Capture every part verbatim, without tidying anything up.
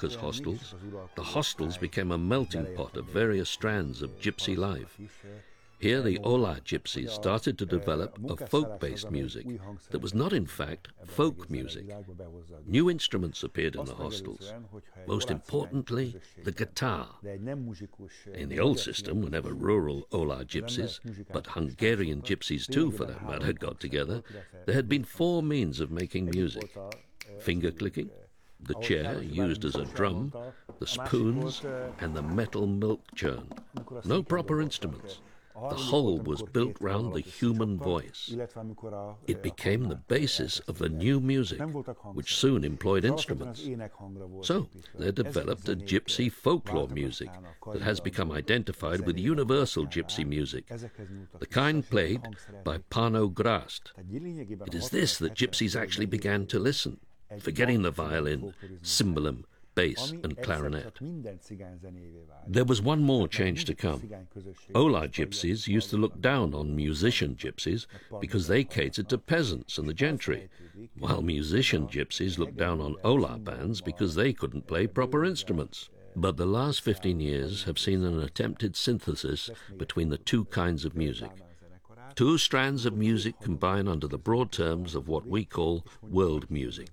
workers' hostels, the hostels became a melting pot of various strands of gypsy life. Here the Ola gypsies started to develop a folk-based music that was not in fact folk music. New instruments appeared in the hostels, most importantly the guitar. In the old system, whenever rural Ola gypsies, but Hungarian gypsies too for that matter, got together, there had been four means of making music: finger clicking, the chair used as a drum, the spoons, and the metal milk churn. No proper instruments. The whole was built round the human voice. It became the basis of the new music, which soon employed instruments. So there developed a gypsy folklore music that has become identified with universal gypsy music, the kind played by Pano Grast. It is this that gypsies actually began to listen, forgetting the violin, cymbalum, bass and clarinet. There was one more change to come. Ola gypsies used to look down on musician gypsies because they catered to peasants and the gentry, while musician gypsies looked down on Ola bands because they couldn't play proper instruments. But the last fifteen years have seen an attempted synthesis between the two kinds of music. Two strands of music combine under the broad terms of what we call world music.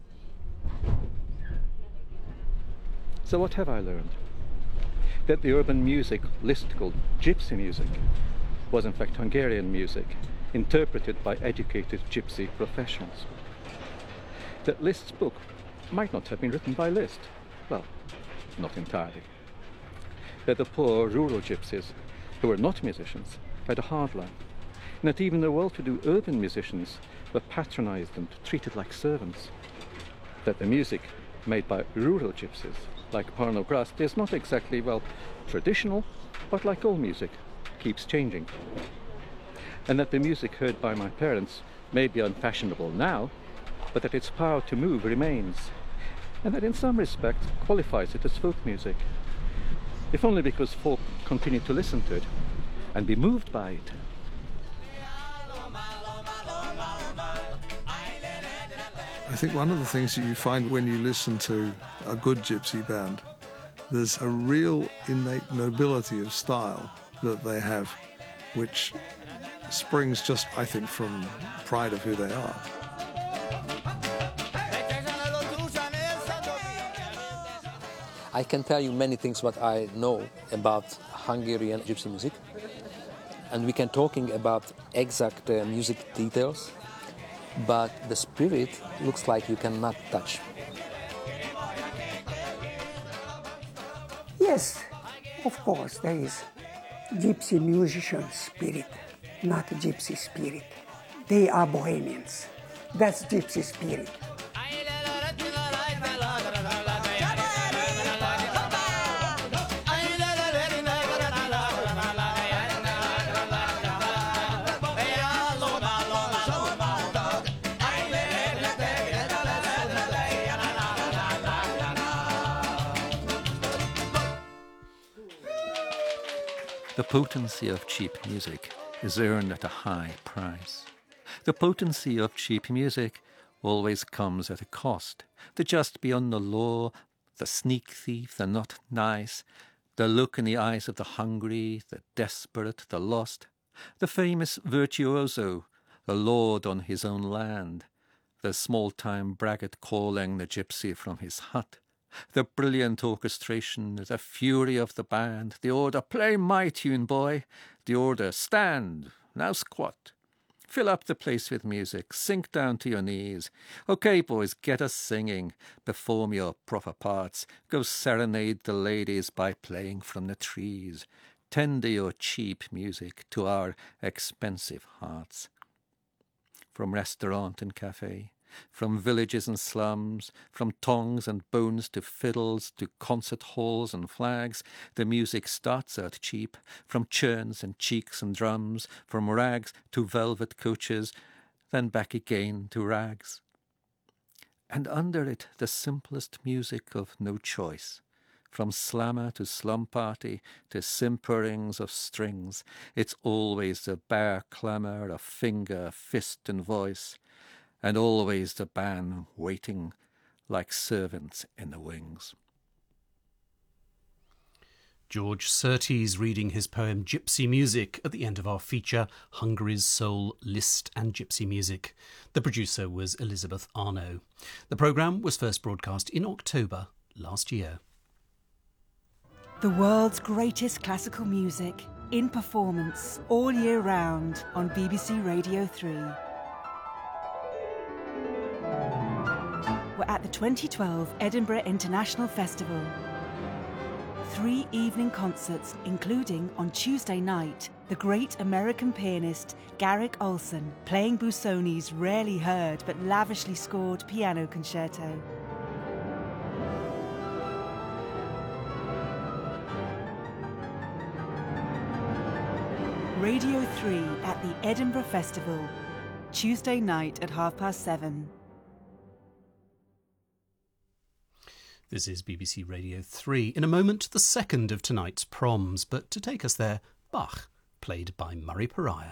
So what have I learned? That the urban music list called gypsy music was in fact Hungarian music, interpreted by educated gypsy professionals. That Liszt's book might not have been written by Liszt. Well, not entirely. That the poor rural gypsies, who were not musicians, had a hard life. And that even the well-to-do urban musicians were patronized and treated like servants. That the music made by rural gypsies, like Pano Grast, is not exactly, well, traditional, but like all music, keeps changing. And that the music heard by my parents may be unfashionable now, but that its power to move remains, and that in some respects qualifies it as folk music, if only because folk continue to listen to it and be moved by it. I think one of the things that you find when you listen to a good gypsy band, there's a real innate nobility of style that they have, which springs just, I think, from pride of who they are. I can tell you many things what I know about Hungarian gypsy music, and we can talking about exact uh, music details, but the spirit looks like you cannot touch. Yes, of course, there is gypsy musician spirit, not gypsy spirit. They are bohemians. That's gypsy spirit. The potency of cheap music is earned at a high price. The potency of cheap music always comes at a cost. The just beyond the law, the sneak thief, the not nice, the look in the eyes of the hungry, the desperate, the lost, the famous virtuoso, the lord on his own land, the small-time braggart calling the gypsy from his hut, the brilliant orchestration, the fury of the band, the order, play my tune, boy, the order, stand, now squat, fill up the place with music, sink down to your knees. Okay, boys, get us singing, perform your proper parts, go serenade the ladies by playing from the trees, tender your cheap music to our expensive hearts. From restaurant and cafe, from villages and slums, from tongs and bones to fiddles, to concert halls and flags, the music starts out cheap, from churns and cheeks and drums, from rags to velvet coaches, then back again to rags. And under it the simplest music of no choice, from slammer to slum party to simperings of strings, it's always the bare clamour of finger, fist and voice, and always the band waiting like servants in the wings. George Surtees reading his poem Gypsy Music at the end of our feature, Hungary's Soul, Liszt and Gypsy Music. The producer was Elizabeth Arno. The programme was first broadcast in October last year. The world's greatest classical music in performance all year round on B B C Radio three. We're at the twenty twelve Edinburgh International Festival. Three evening concerts, including on Tuesday night, the great American pianist Garrick Olson playing Busoni's rarely heard but lavishly scored piano concerto. Radio three at the Edinburgh Festival, Tuesday night at half past seven. This is B B C Radio three. In a moment, the second of tonight's proms, but to take us there, Bach, played by Murray Pariah.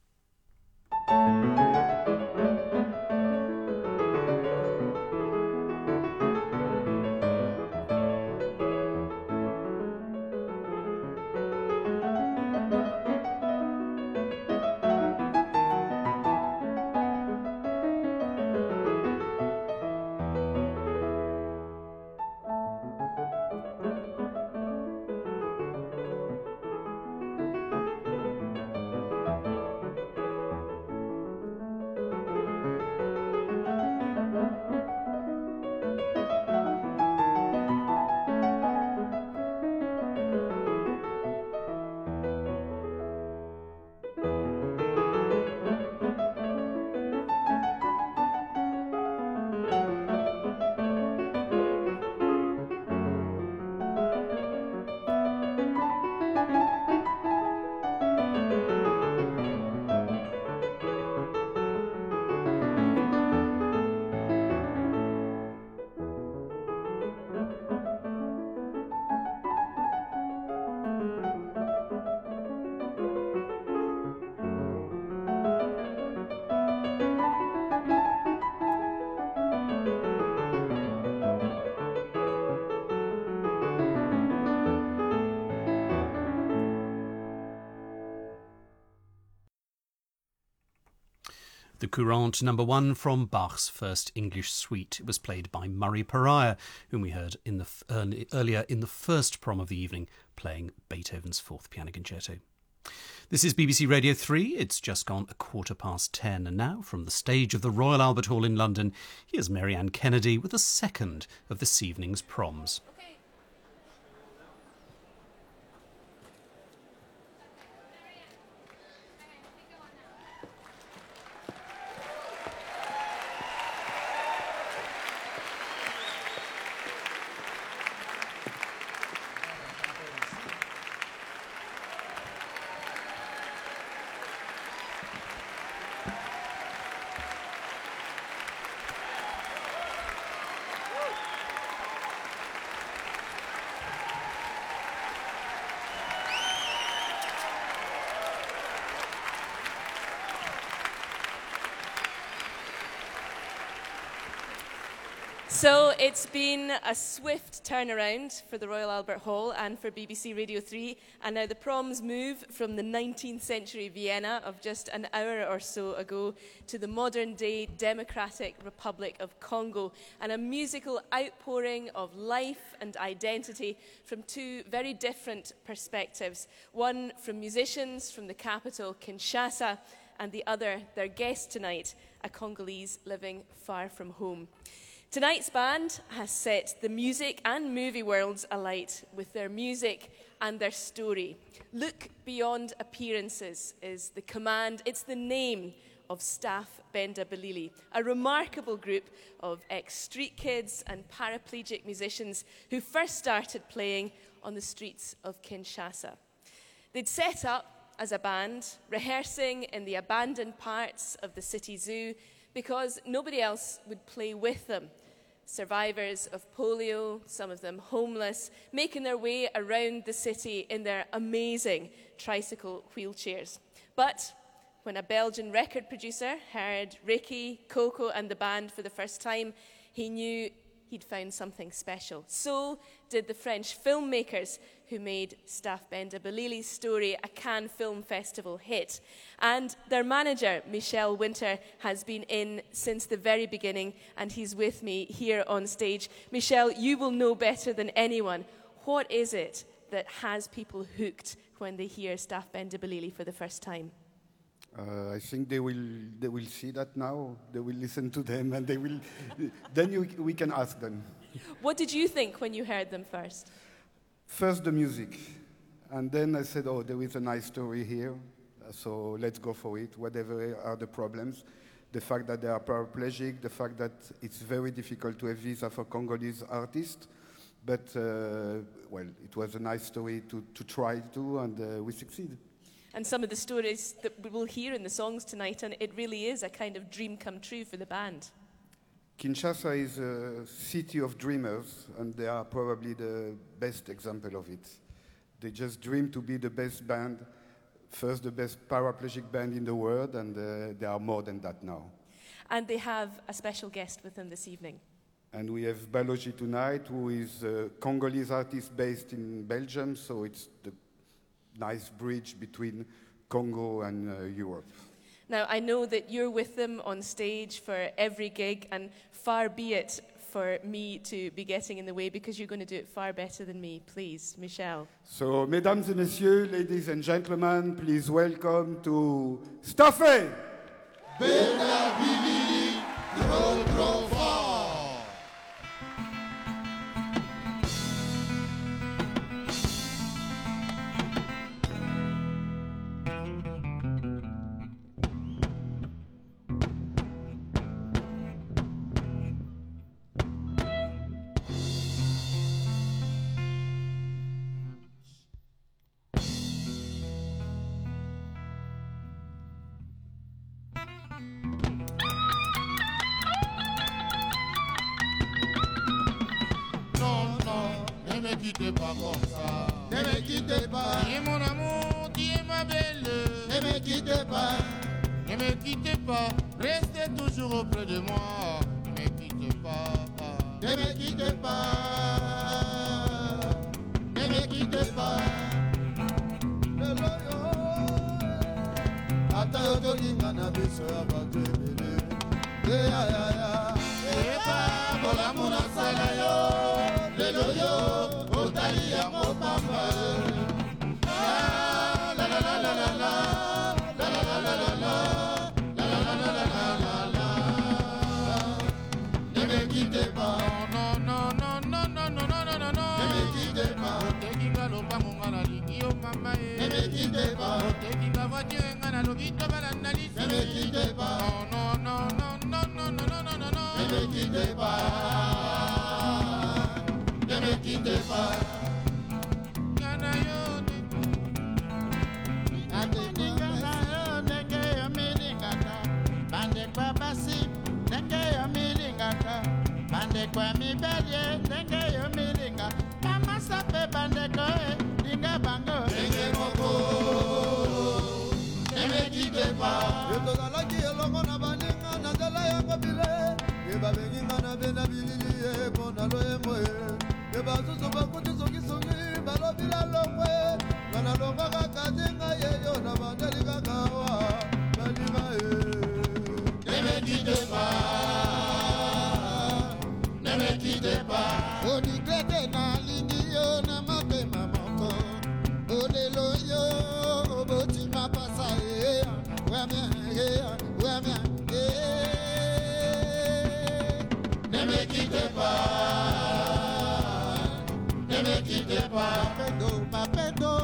The Courante number one from Bach's first English suite. It was played by Murray Pariah, whom we heard in the early, earlier in the first prom of the evening, playing Beethoven's Fourth Piano Concerto. This is B B C Radio three. It's just gone a quarter past ten. And now, from the stage of the Royal Albert Hall in London, here's Mary Ann Kennedy with the second of this evening's proms. So it's been a swift turnaround for the Royal Albert Hall and for B B C Radio three, and now the proms move from the nineteenth century Vienna of just an hour or so ago to the modern-day Democratic Republic of Congo, and a musical outpouring of life and identity from two very different perspectives, one from musicians from the capital, Kinshasa, and the other, their guest tonight, a Congolese living far from home. Tonight's band has set the music and movie worlds alight with their music and their story. Look Beyond Appearances is the command, it's the name of Staff Benda Bilili, a remarkable group of ex-street kids and paraplegic musicians who first started playing on the streets of Kinshasa. They'd set up as a band, rehearsing in the abandoned parts of the city zoo because nobody else would play with them. Survivors of polio, some of them homeless, making their way around the city in their amazing tricycle wheelchairs. But when a Belgian record producer heard Ricky, Coco and the band for the first time, he knew he'd found something special. So did the French filmmakers who made Staff Benda Balili's story a Cannes Film Festival hit. And their manager, Michel Winter, has been in since the very beginning, and he's with me here on stage. Michel, you will know better than anyone. What is it that has people hooked when they hear Staff Benda Balili for the first time? Uh, I think they will they will see that now. They will listen to them, and they will. Then you, we can ask them. What did you think when you heard them first? First the music, and then I said, "Oh, there is a nice story here, so let's go for it. Whatever are the problems, the fact that they are paraplegic, the fact that it's very difficult to have visa for Congolese artists, but uh, well, it was a nice story to to try to, and uh, we succeed." And some of the stories that we will hear in the songs tonight, and it really is a kind of dream come true for the band. Kinshasa is a city of dreamers, and they are probably the best example of it. They just dream to be the best band, first the best paraplegic band in the world, and uh, they are more than that now. And they have a special guest with them this evening. And we have Baloji tonight, who is a Congolese artist based in Belgium, so it's the nice bridge between Congo and uh, Europe. Now, I know that you're with them on stage for every gig, and far be it for me to be getting in the way, because you're going to do it far better than me. Please, Michel. So, mesdames et messieurs, ladies and gentlemen, please welcome to Staff Benda Balili, Gros Gros Fort. Ne me quittez pas comme ça. Ne me quittez pas. Tu es mon amour, tu es ma belle. Ne me quittez pas. Ne me quittez pas. Restez toujours auprès de moi. Ne me quittez pas. Ne me quittez pas. Ne me quittez pas. Ata yolinga na biso ya batebele. Ya ya ya. Eba bolamu na sala yo. Lelo yo, otali ya mopamba. La la la la la la la, la la la la la la, la la la la la la la. Ne me quittez pas, non non non non non non non non non. Ne me quittez pas. Otekinga loba mungana lingio mama e. Ne me quittez pas. Otekinga voiture ngana lobito balanda lisi. Ne me quittez pas. Non non non non non non non non non. Ne me quittez pas. Ne me quittez pas. Yana yo Ateninga yo nenge yo milingaka. Bande kwa basi nenge yo milingaka. Bande kwa mibelie nenge yo milinga. Mama sape bande koe linga bango nenge moko. Ne me quittez pas. Yo tozalaki elongo na baninga na nzela ya kobile. Yeba benginga na benda bilili ye pona loyembo ye. Yeba susu bakuti soki soki balobila longwe. Nana longa kakazinga ye yo na bandeli kakawa. Balima ye. Ne me quittez pas. Ne me quittez pas. Onigrete na lingi yo na mapema moko. Olelo yo oboti mapasa ye. Wamia ye. Wamia ye. Ne me quittez pas. Ne me quittez pas. Papendo, papendo,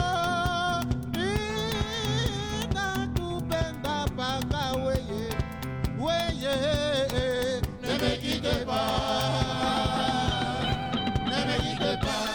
ina kupenda paka weye, weye. Ne me quittez pas. Ne me quittez pas.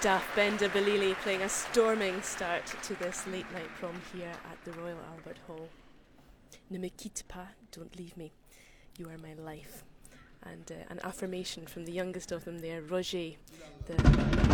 Gustav Benda Balili playing a storming start to this late night prom here at the Royal Albert Hall. Ne me quitte pas, don't leave me. You are my life. And uh, an affirmation from the youngest of them there, Roger. The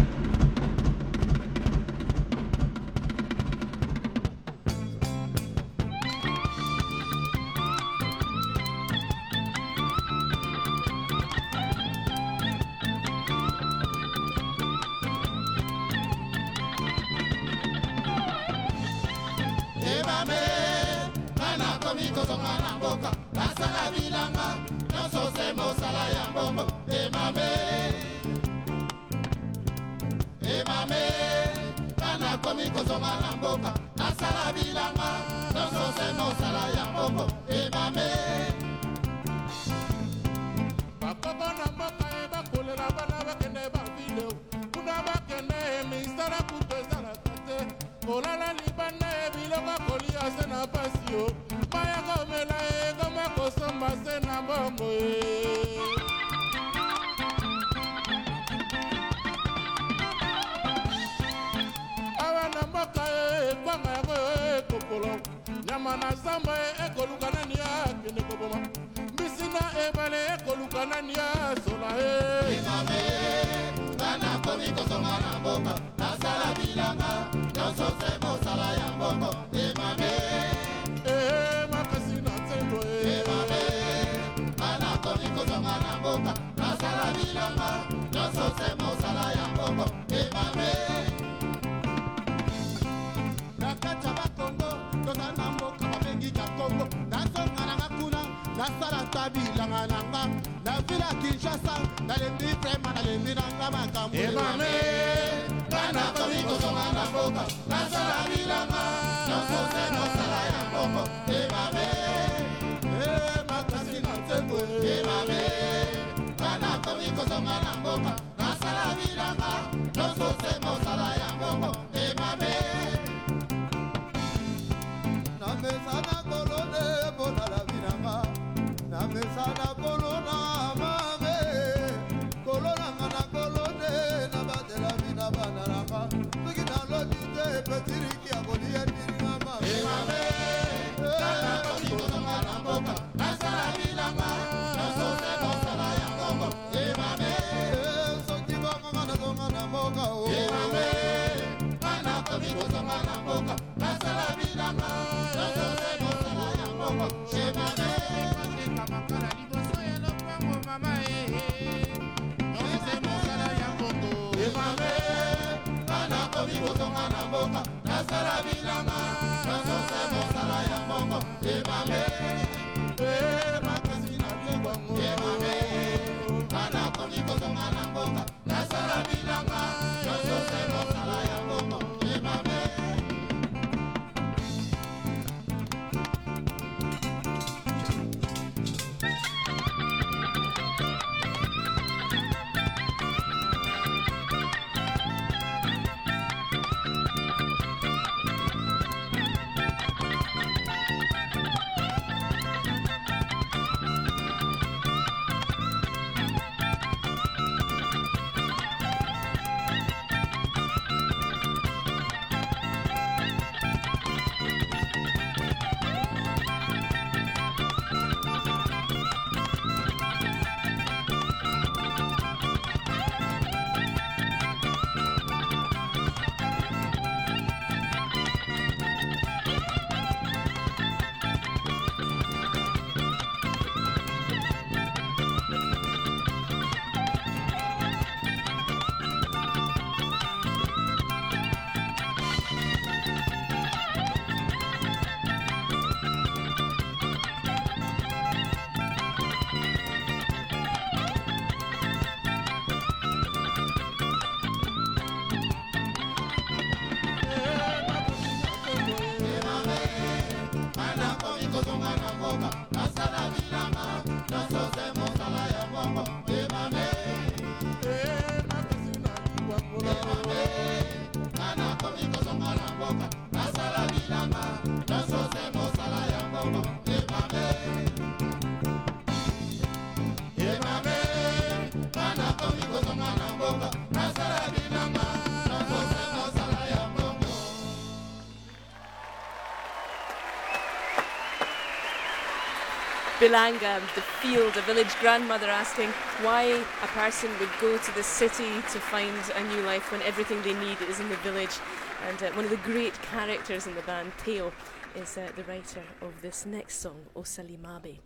Bilanga, the field, a village grandmother asking why a person would go to the city to find a new life when everything they need is in the village. And uh, one of the great characters in the band, Theo, is uh, the writer of this next song, O Salimabe.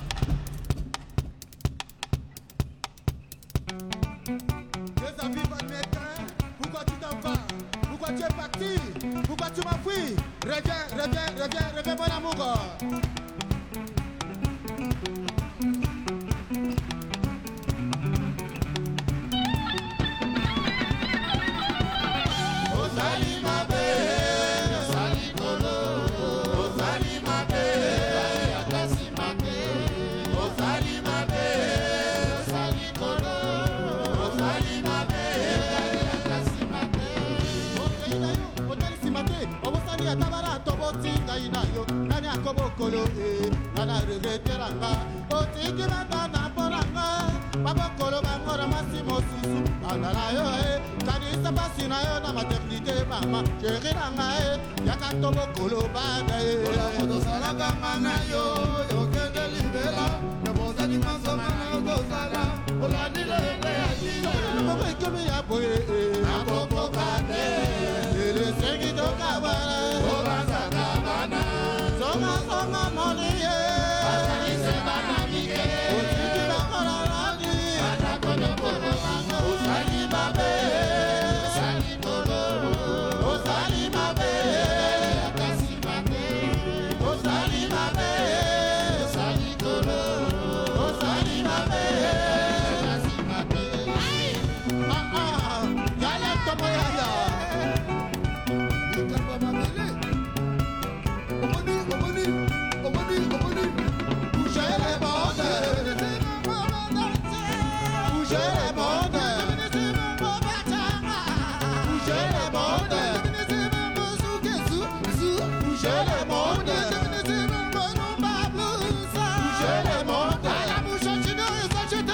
Pourquoi tu t'en vas? Pourquoi tu es parti? Pourquoi tu m'enfuis? Reviens, reviens, reviens, reviens, mon amour. Kolo e nana regreteranga o tiki mangana poranga baba kolo bangora masimo susu andana yo e kanisa pasina yo na maternité mama cheriranga e yakatobo kolo bada e ola moto salanga ngana yo yo kende libera no boza ni masoma na go sala ola ni le ya jino no mo ke mi ya boye e na popo kate ele sengi do kabara o banza kabana songa songa money asani se bana mike o tiki bakora rani ata kono kono mango o sali babe sali kolo o sali babe akasi babe o sali babe sali kolo o sali babe akasi babe ah ah yale tomo yaya ikamba mabele omoni omoni omoni omoni bouger les bords bouger les bords bouger les bords bouger les bords bouger les bords à la bouche chino et ça chete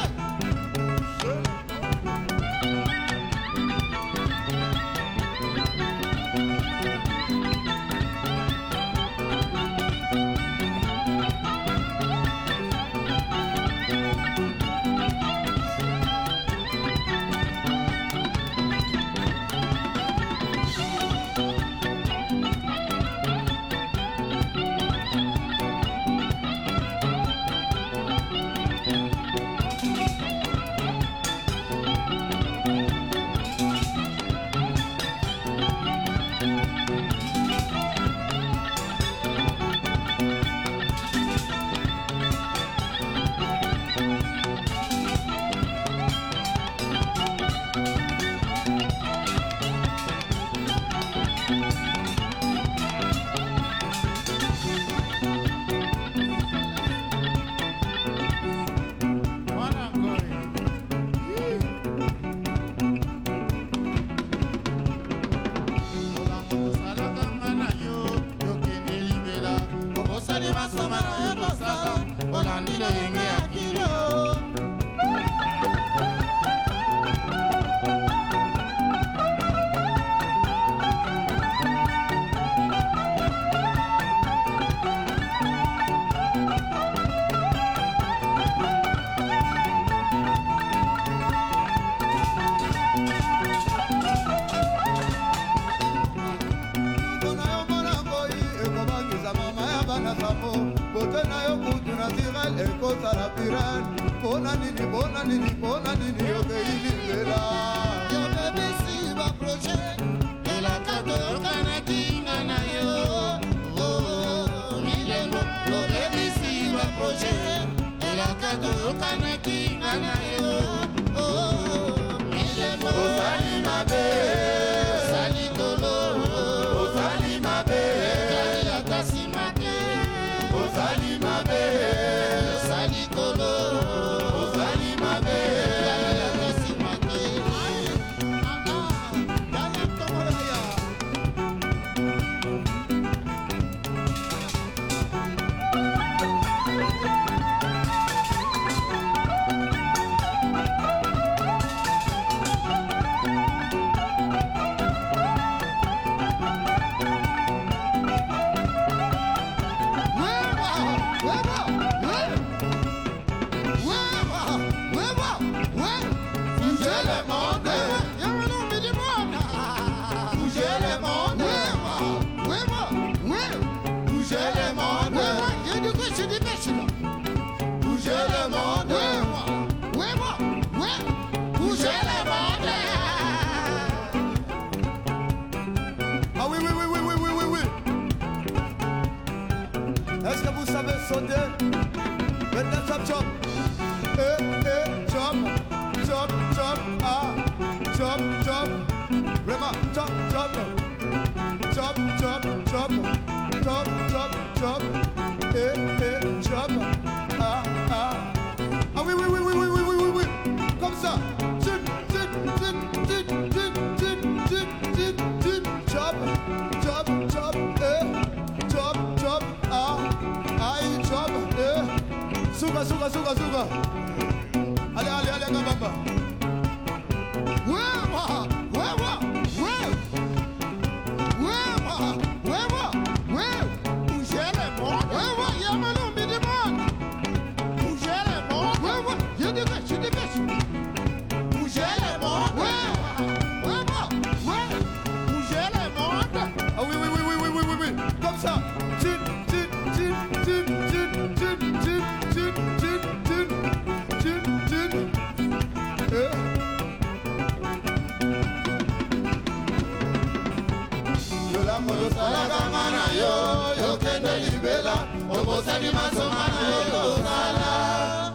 Thank you. sauter. Maintenant, chop, chop. Eh, eh, chop, chop, chop, ah, chop, chop. Vraiment, chop, chop. Chop, chop, chop. Chop, chop, chop. Eh, eh, chop. Ah, ah. Ah oui, oui, oui, oui, oui, oui, oui, oui, oui. Comme ça. Chut, chut, chut, chut, chut, chut, chut, chut, chut. Chop, chop, chop, eh. Chop, chop, ah. Aïe, chop, eh. Souga, souga, souga, souga. Allez, allez, allez, gabamba. Ouais, ouais, ouais, ouais, ouais. Ouais, ouais, ouais, ouais, ouais. Bougez les mondes. Ouais, ouais, y'a maintenant, mais des mondes. Bougez les mondes. Ouais, ouais, y'a des gars, y'a des gars. Bougez les mondes. Ouais, ouais, ouais, ouais. Bougez les mondes. Ah oui, oui, oui, oui, oui, oui, oui, oui. Comme ça. Tchit, tchit, tchit, tchit, tchit, tchit, tchit, tchit, tchit, tchit, tchit, tchit. Eh. Yola moyo salaga mana yo, yo kende libela, obosani masoma na yo sala.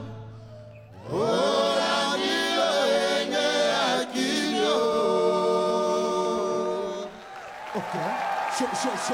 Ola nilo enge akilio. Okay. So, so, so.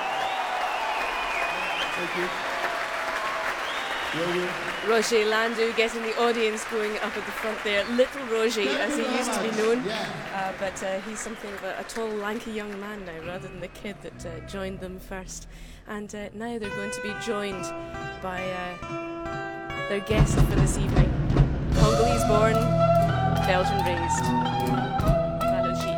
Thank you. Yeah, yeah. Roger Landau getting the audience going up at the front there. Little Roger, as he used to be known. Uh, but uh, he's something of a, a tall, lanky young man now, rather than the kid that uh, joined them first. And uh, now they're going to be joined by uh, their guest for this evening. Congolese born, Belgian raised. Valochi.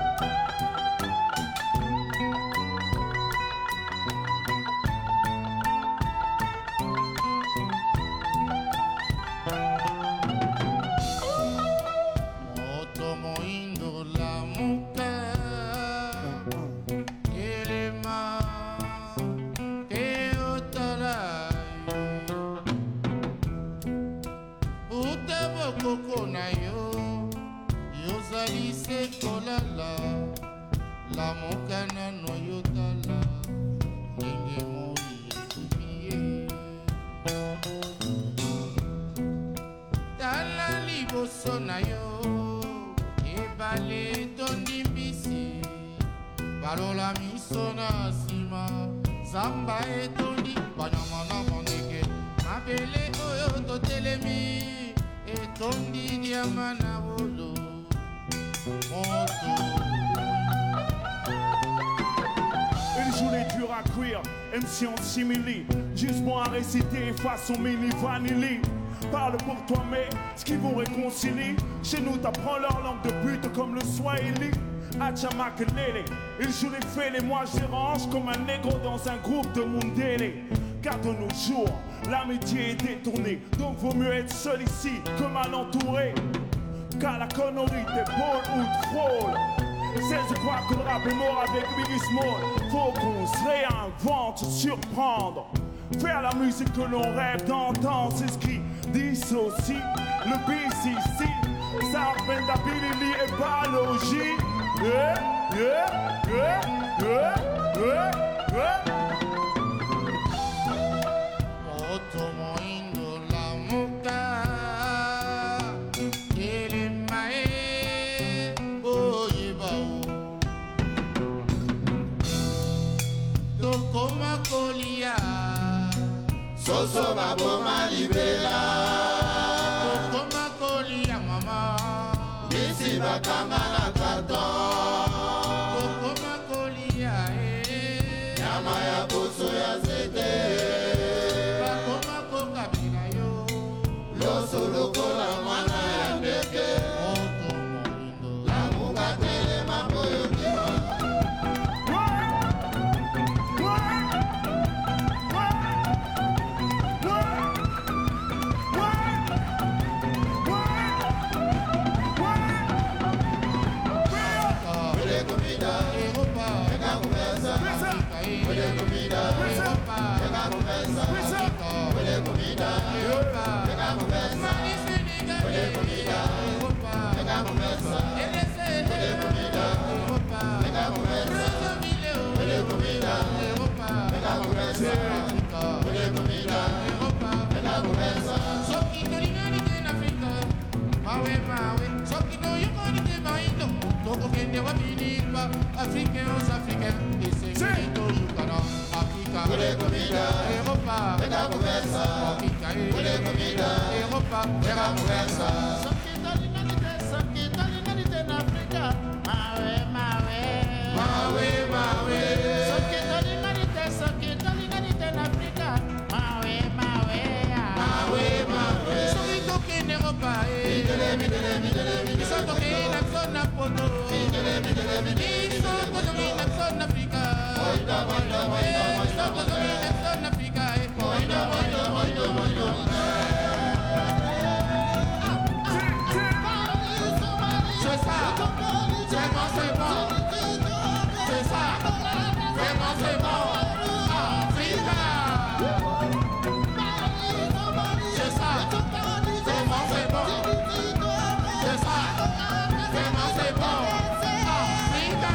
Juste pour à réciter façon mini vanilli. Parle pour toi mais ce qui vous réconcilie. Chez nous t'apprends leur langue de pute comme le Swahili. Achamakelele, ils jouent les fêlés, moi je dérange comme un négro dans un groupe de Mundele. Car de nos jours, l'amitié est détournée. Donc vaut mieux être seul ici que mal entouré. Car la connerie t'es bol ou de fraude. C'est je crois que le rap est mort avec Biggie Small. Faut qu'on se réinvente, surprendre. Faire la musique que l'on rêve d'entendre. C'est ce qui dissocie le B C C. Ça rappelle d'Ability et Balogie. Yeah, yeah, yeah, yeah, yeah, yeah. Soso baboma libela Kokoma kolia mama Bisi bakanga na karton Kokoma kolia eh Nyama ya boso ya zete Bakoma kokabila yo Loso lokola mwana ya ndeke Oto moindo La munga tele mambo yokima Comida, Africains aux Africains, et c'est toujours pendant Africa. Europa, Vera Conversa. Africa, Europa, Vera Conversa. Sakita l'humanité, sakita l'humanité en Africa. Mawe, mawe, mawe, mawe. Sakita l'humanité, sakita l'humanité en Africa. Mawe, mawe, mawe, mawe. Sakita en Europa, midele, midele, midele, midele. Sakita en zone poto. Midele, midele, midele. Sakita en zone Africa. Oida, oida, oida, oida. Sakita en zone Africa. Oida, oida, oida, oida. C'est ça, c'est bon, c'est bon, c'est ça, c'est bon, c'est bon, Africa. C'est ça, c'est bon, c'est bon, c'est ça, c'est bon, c'est bon, Africa.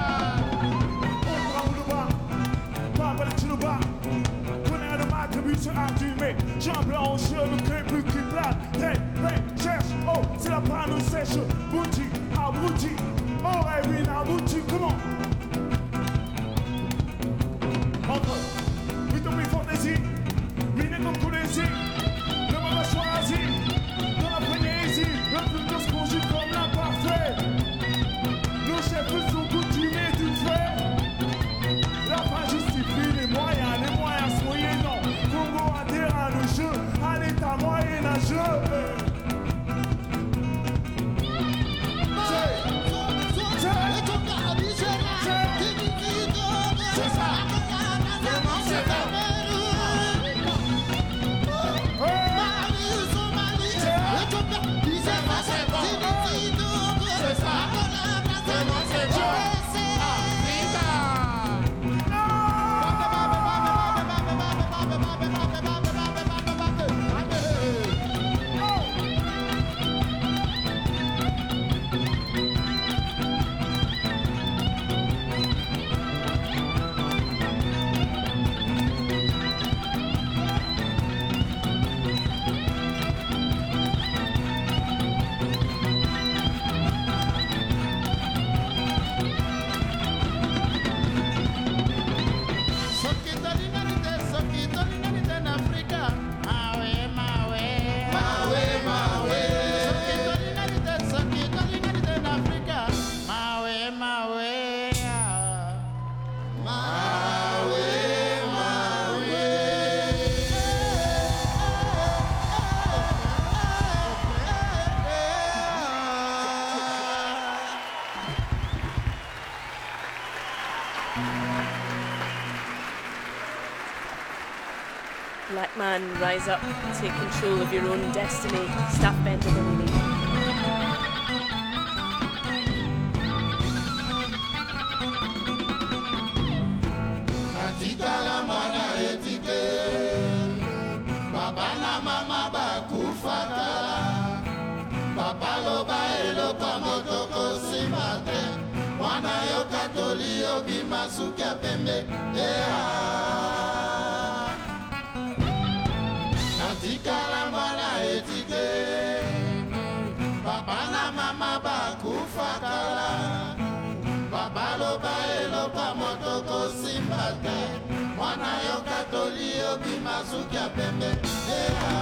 Jean blanc, cheveux, le crépus qui plane. Hey, hey, cherche, oh, c'est la panne sèche. Bouti, abouti, oh, hey, oui, abouti, comment? Entre, vite au fantaisie, miné comme Coulaisie, le moment choisi, dans la frénésie, le plus de se conjugue comme l'imparfait. Nos chefs sont coutumés du fait. La fin justifie les moyens, les moyens moyennants. Congo a terrain de jeu, à l'état moyenâgeux. Black man, rise up, take control of your own destiny. Staff Bender Bellini. Atikala mwana etike, papa na mama bakufaka, papa loba elopa motoko simate, mwana yo katoli yo bimasuka pembe, ea. Atikala mwana etike, papa na mama bakufakala, papa loba elopa motoko simbate, mwana yo katoli yo bimasuki ya pembe, ea.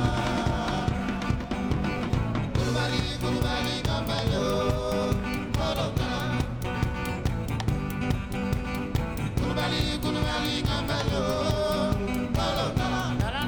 Kulubali, kulubali kambayo, kolokala. Kulubali, kulubali kambayo, kolokala.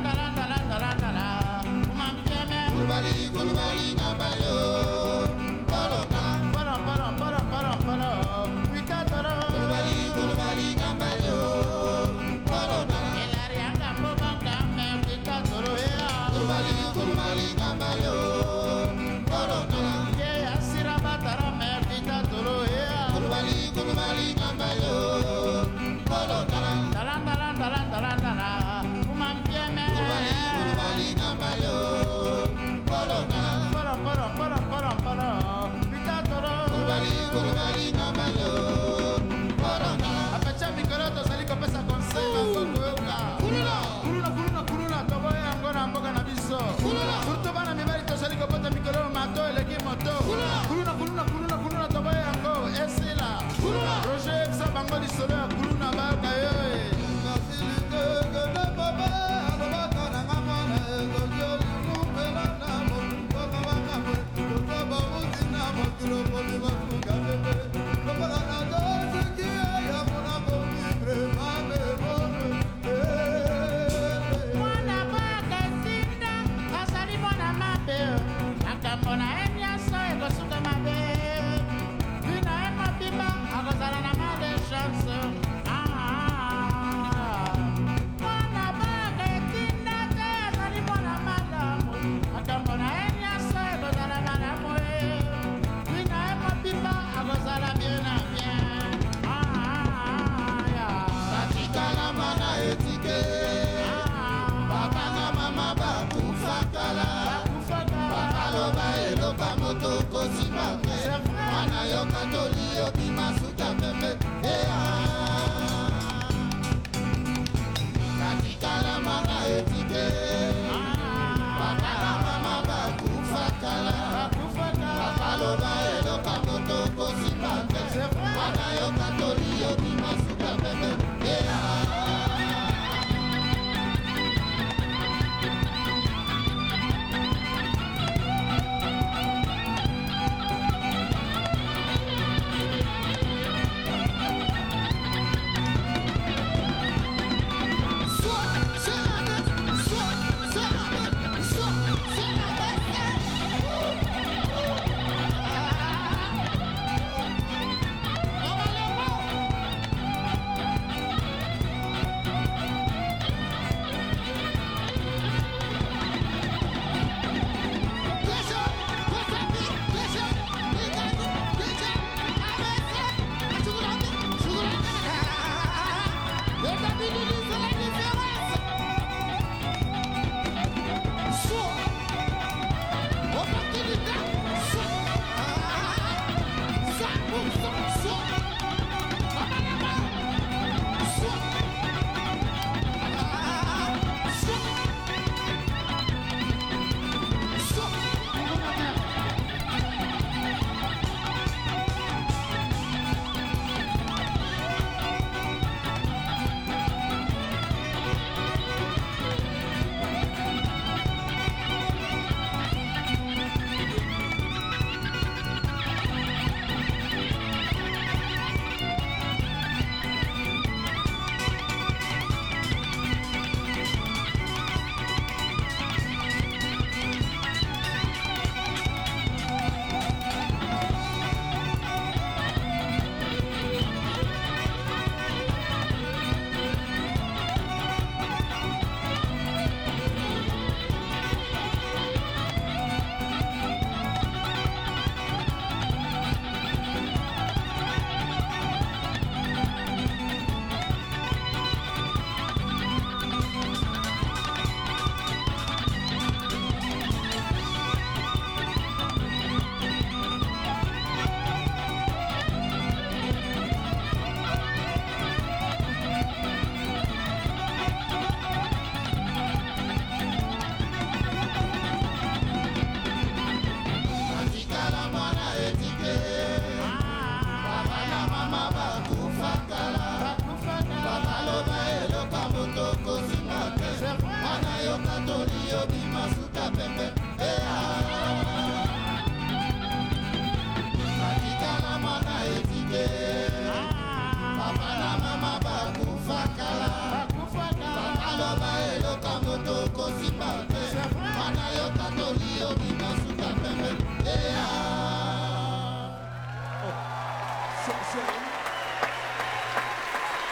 Kulubali, kulubali kambayo, kolokala. Para, para, para, para, para. Kulubali, kulubali kambayo, kolokala. Elarianga mboganga me pikatoro ea. Kulubali, kulubali kambayo, kolokala. Ke asira batara me pikatoro ea. Kulubali, kulubali kambayo, kolokala. Dalan, dalan, dalan.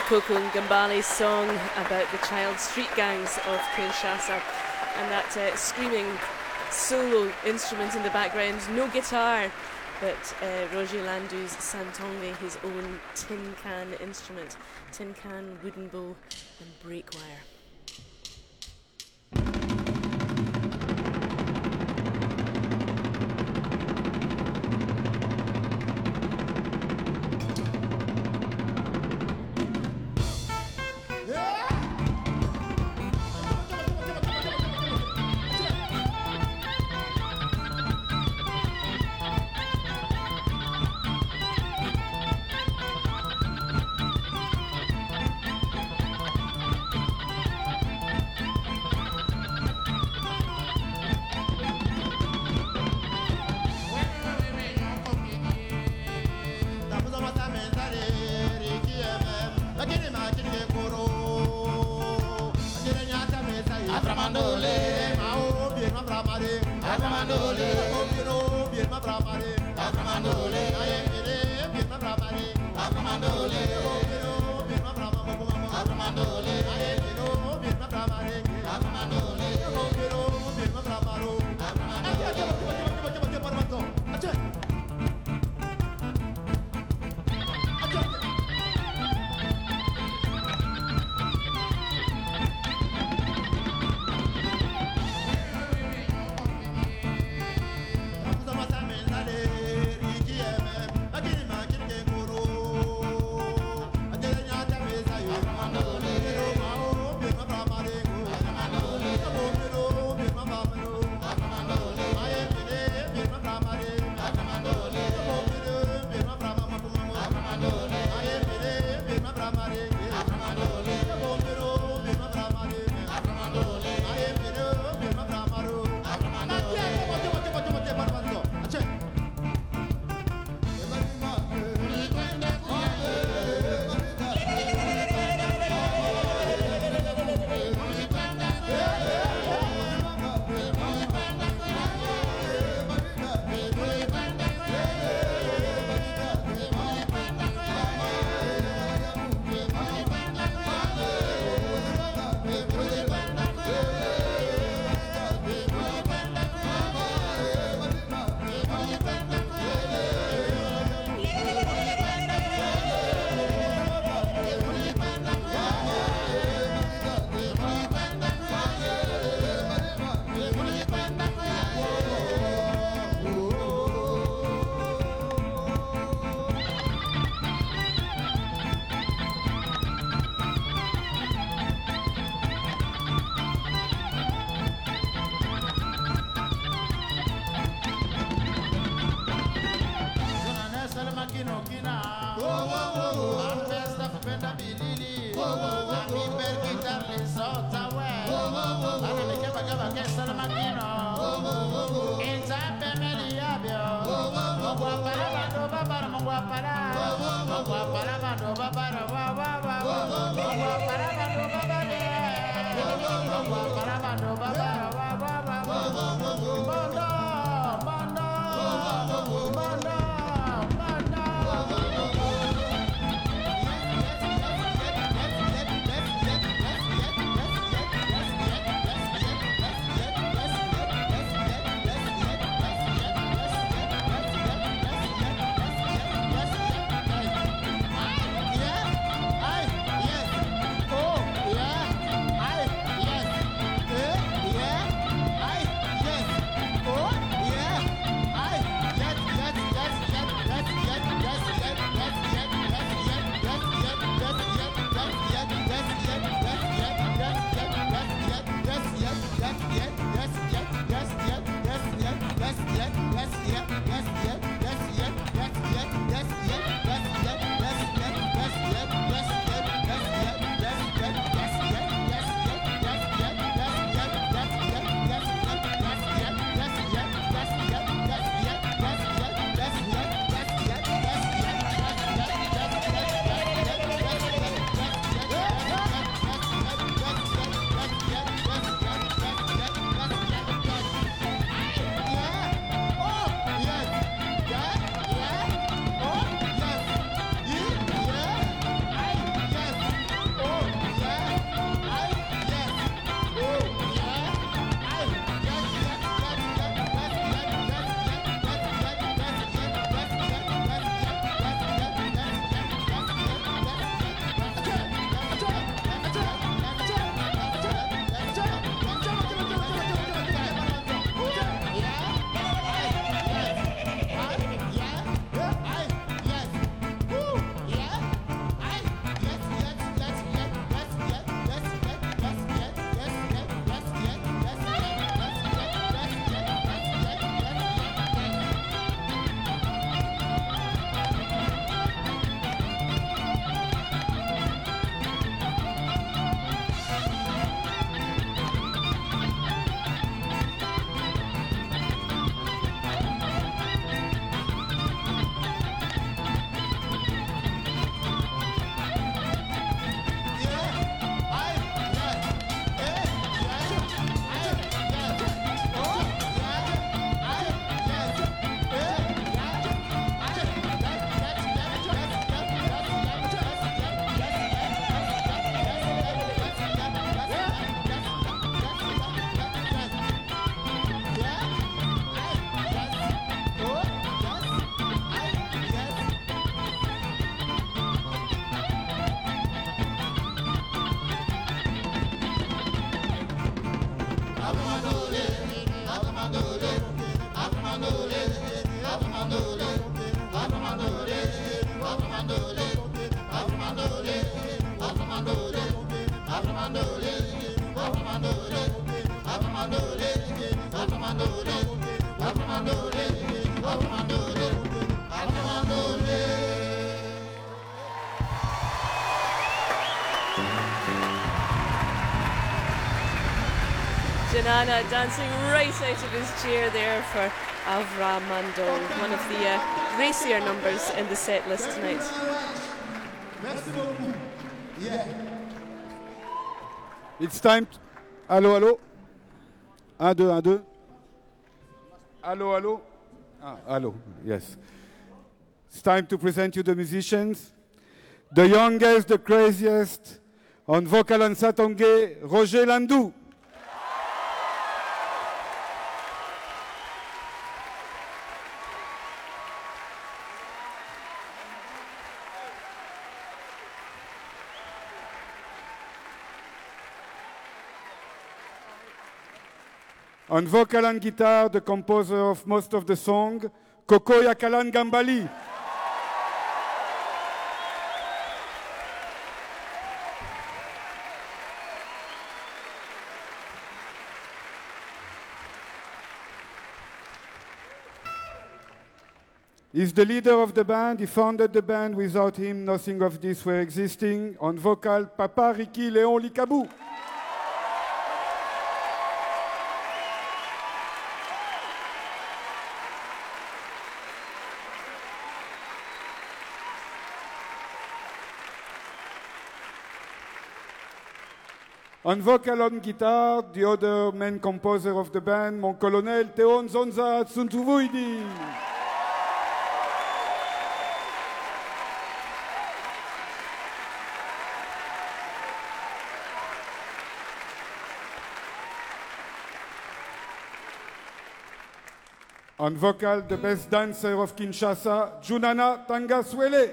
Coco Ngambale's song about the child street gangs of Kinshasa, and that uh, screaming solo instrument in the background, no guitar, but uh, Roger Landu's Santonge, his own tin can instrument, tin can, wooden bow and breakwire. Yeah. Janana dancing right out of his chair there for Avram Mandol, one of the uh, racier numbers in the set list tonight. It's time. To... Allô, allô. Un, deux, un, deux. Allô, allô. Ah, allô. Yes. It's time to present you the musicians. The youngest, the craziest, on vocal and satonge, Roger Landou. On vocal and guitar, the composer of most of the song, Koko Yakalan Gambali. He's the leader of the band. He founded the band. Without him, nothing of this were existing. On vocal, Papa Ricky Léon Likabou. On vocal, on guitar, the other main composer of the band, mon colonel Théon Zonza Tsuntuvuidi. On vocal, the best dancer of Kinshasa, Junana Tangaswele.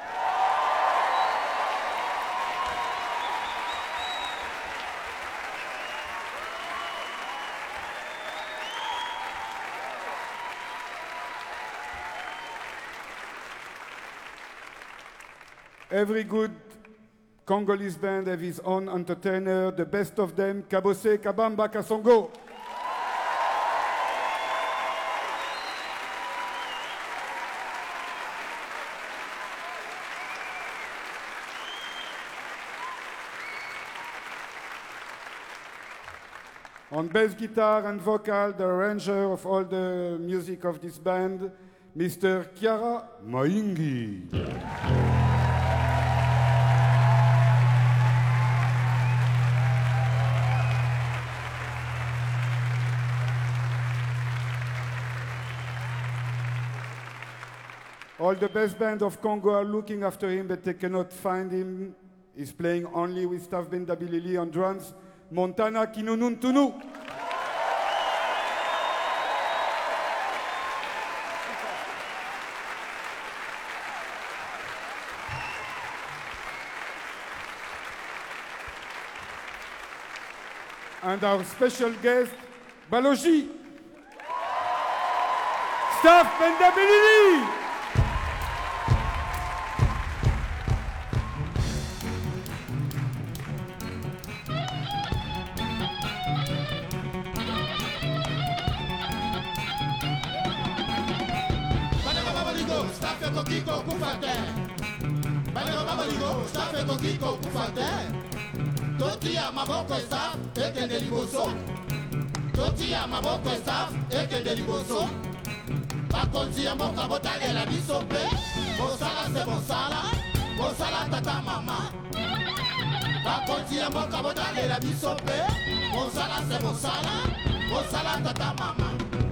Every good Congolese band have his own entertainer, the best of them, Kabose Kabamba Kasongo. On bass guitar and vocal, the arranger of all the music of this band, Mister Kiara Maingi. All the best bands of Congo are looking after him, but they cannot find him. He's playing only with Staff Bendabilili on drums, Montana Kinunun Tunu. And our special guest, Baloji. Staff Bendabilili. Kiko kufate Banero babaligo Stafe kokiko kufate Totia maboko staff Ekende liboso Totia maboko staff Ekende liboso Bakonzi ya moka botale la bisope Bosala se bosala Bosala tata mama Bakonzi ya moka botale la bisope Bosala se bosala Bosala tata mama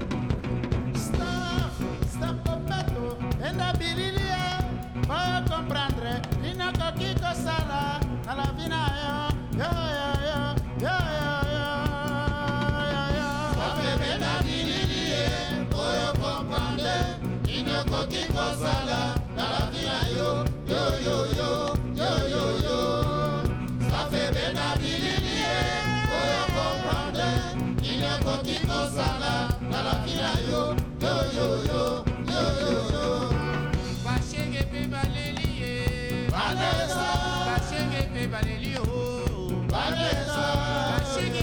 Staff Staff popeto Enda bililia, voy comprendre, vino coquito sala, a la vina yo, yo, yo, yo, yo, yo, yo, yo. Sabe bena bililia, voy comprendre, vino coquito sala, a la vina yo, yo, yo, yo, yo, yo, yo. Sabe bena bililia, voy comprendre, vino coquito sala, a la vina yo, yo, yo, yo, yo, yo, yo. Vanessa, Vanessa, Vanessa,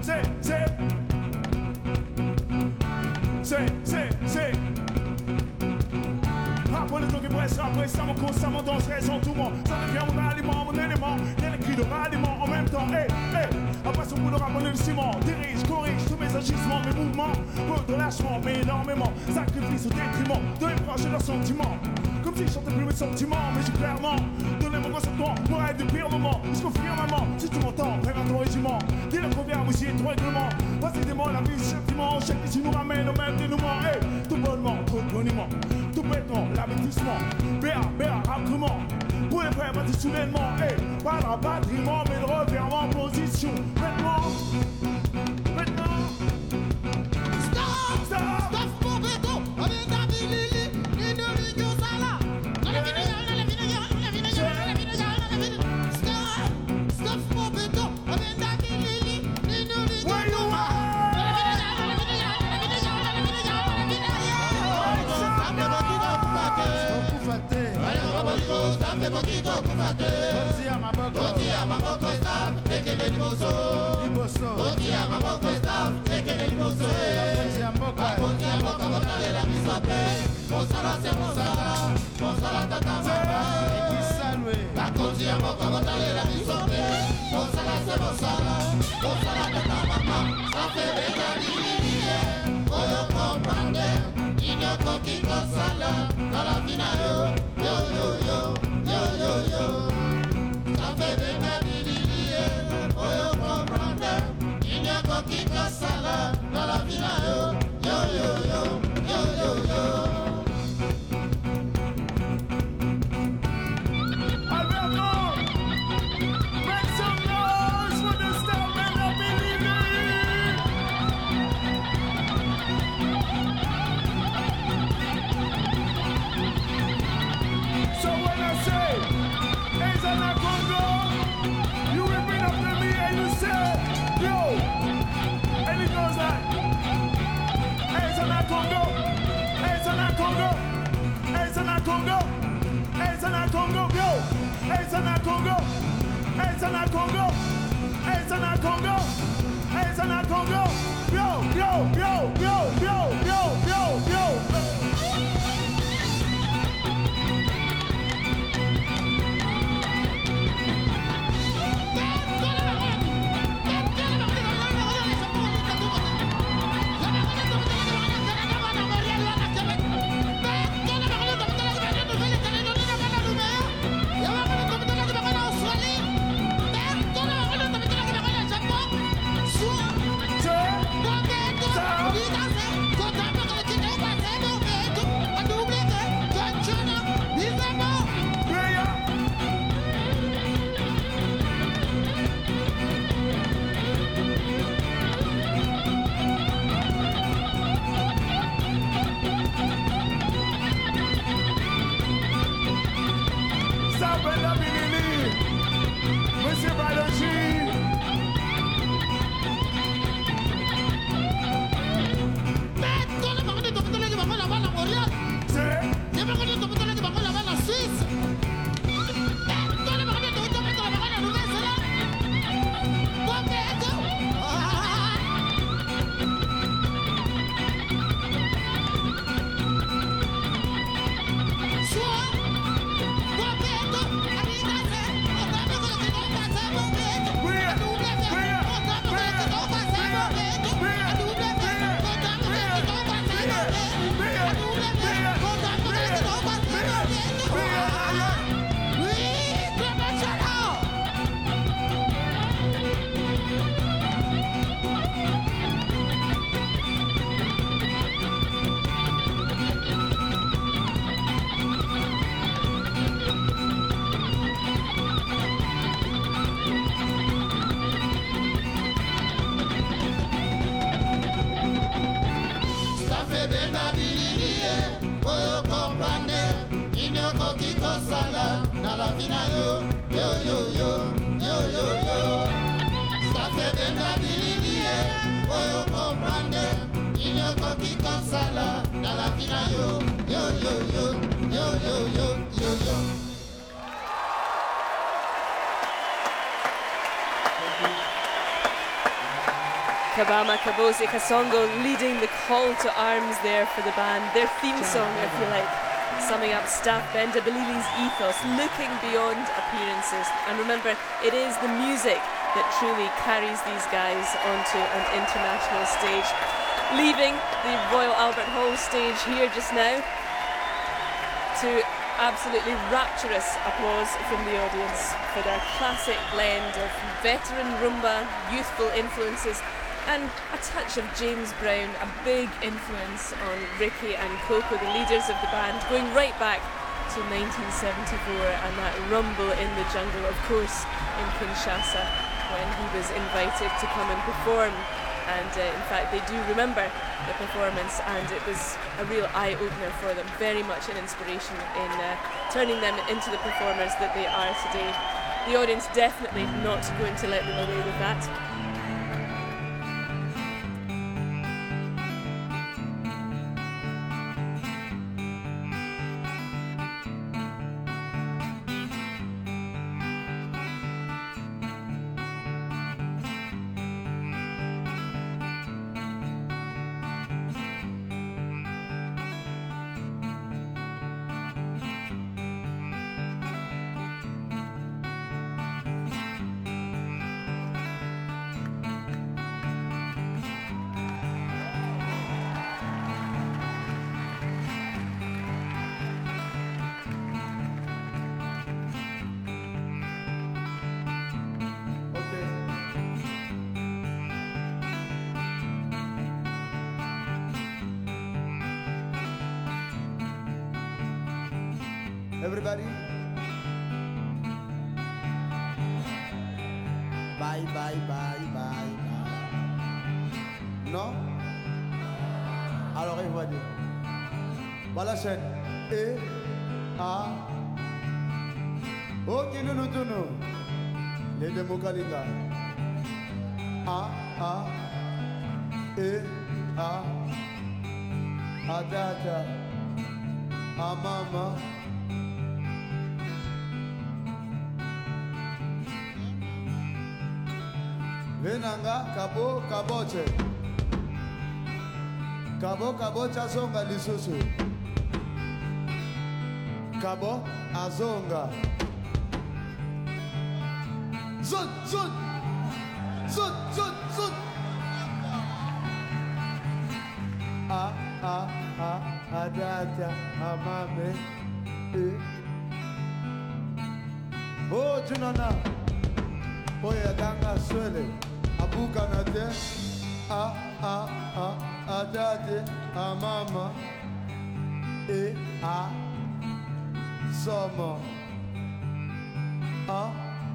c'est, c'est. C'est, c'est, c'est. Après le temps qui presse, après ça, mon constamment dans ce raison, tout le monde. Ça devient mon aliment, mon élément. Il y a les cris de ralliement en même temps. Hey, hey. Après ce bout de rap, on est le ciment. Dirige, corrige tous mes agissements, mes mouvements. Peu de lâchement, mais énormément. Sacrifice au détriment de mes proches et leurs sentiments. Comme si je chantais plus mes sentiments, mais j'ai clairement donné mon consentement pour être du pire moment. Jusqu'au firmament, si tu m'entends, prépare ton régiment. Dis le combien, oui, c'est trois règlements. Précisément, la vie, sentiment. Chaque ici nous ramène au même dénouement. Hey, tout bonnement, trop de monument. Tout béton, l'avertissement. Béa, béa, raccoulement. Pour les frères, vas-y soudainement. Hey, pas de rapatriement, mais de revirement en position. Maintenant, maintenant. Stop, stop, stop, mon béton. On est à Bilili, et de l'union, ça là. Stop, mon béton. On est à Bilili, et de l'union, ça là. Stop poquito kufate Otia maboko Otia maboko stop Tekele liboso Liboso Otia maboko stop Tekele liboso Otia maboko Otia maboko Botale la misope Monsala se monsala Monsala tata mama Ekisalwe Otia maboko Botale la misope Monsala se monsala Monsala tata mama Ça fait bella l'idée Oyo comprende Ino kokiko sala Dans la finale Yo yo yo Yo, yo, yo, ça fait de ma vie, oh, yo, comprendre, il n'y a qu'un qui casse ça là, dans la vie là, yo, yo, yo, yo, yo, yo, yo. Alberto, make some noise for the star man of So when I say, hey, Zana Congo, you repeat after me and you say, yo, and it goes like, hey, Zana Congo, hey, Zana Congo, hey, Zana Congo, hey, Zana Congo, yo, hey, Zana Congo, hey, Zana Congo, hey, Zana Congo, hey, Zana Congo, yo, yo, yo, yo, yo, yo, yo, yo. Kabama Kabosi Kasongo leading the call to arms there for the band. Their theme song, if you like, summing up Staff Benda Balili's ethos, looking beyond appearances. And remember, it is the music that truly carries these guys onto an international stage. Leaving the Royal Albert Hall stage here just now to absolutely rapturous applause from the audience for their classic blend of veteran rumba, youthful influences, and a touch of James Brown, a big influence on Ricky and Coco, the leaders of the band, going right back to nineteen seventy-four and that rumble in the jungle, of course, in Kinshasa, when he was invited to come and perform. And uh, in fact, they do remember the performance, and it was a real eye-opener for them, very much an inspiration in uh, turning them into the performers that they are today. The audience definitely not going to let them away with that. Everybody, bye, bye, bye, bye, bye. Non? Alors, il va dire. Voilà la chaîne. E, A. Ok, nous, nous, nous, nous. Les deux mots Kalinga. A, A. E, A. A, da, da. A, mama. Venanga kabo kaboche kabo kaboche azonga lisusu kabo azonga zut zut zut zut zut a a a adada amame e oh junana oya ganga swele abuka na te a a a a dade a mama e a somo a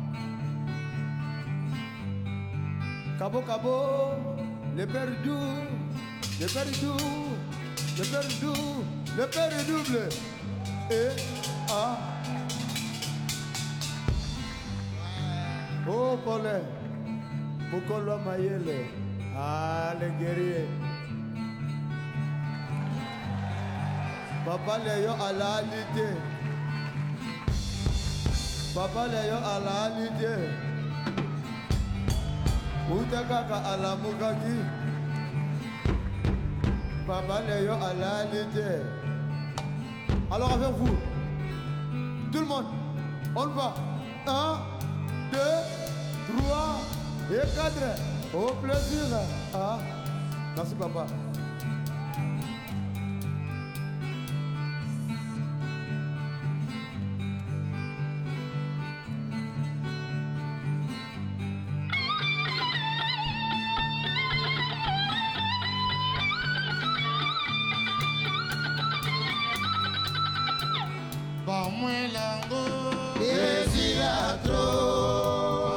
cabo cabo le perdu le perdu le perdu le perdu e a oh pole Mukolo Mayele, ah, les guerriers. Papa Léo à la l'idée. Papa Léo à la l'idée. Utakaka à la Mugaki. Papa Léo à la l'idée. Alors avec vous, tout le monde, on va. Un, deux, trois. Et cadre, au plaisir. Ah, merci papa.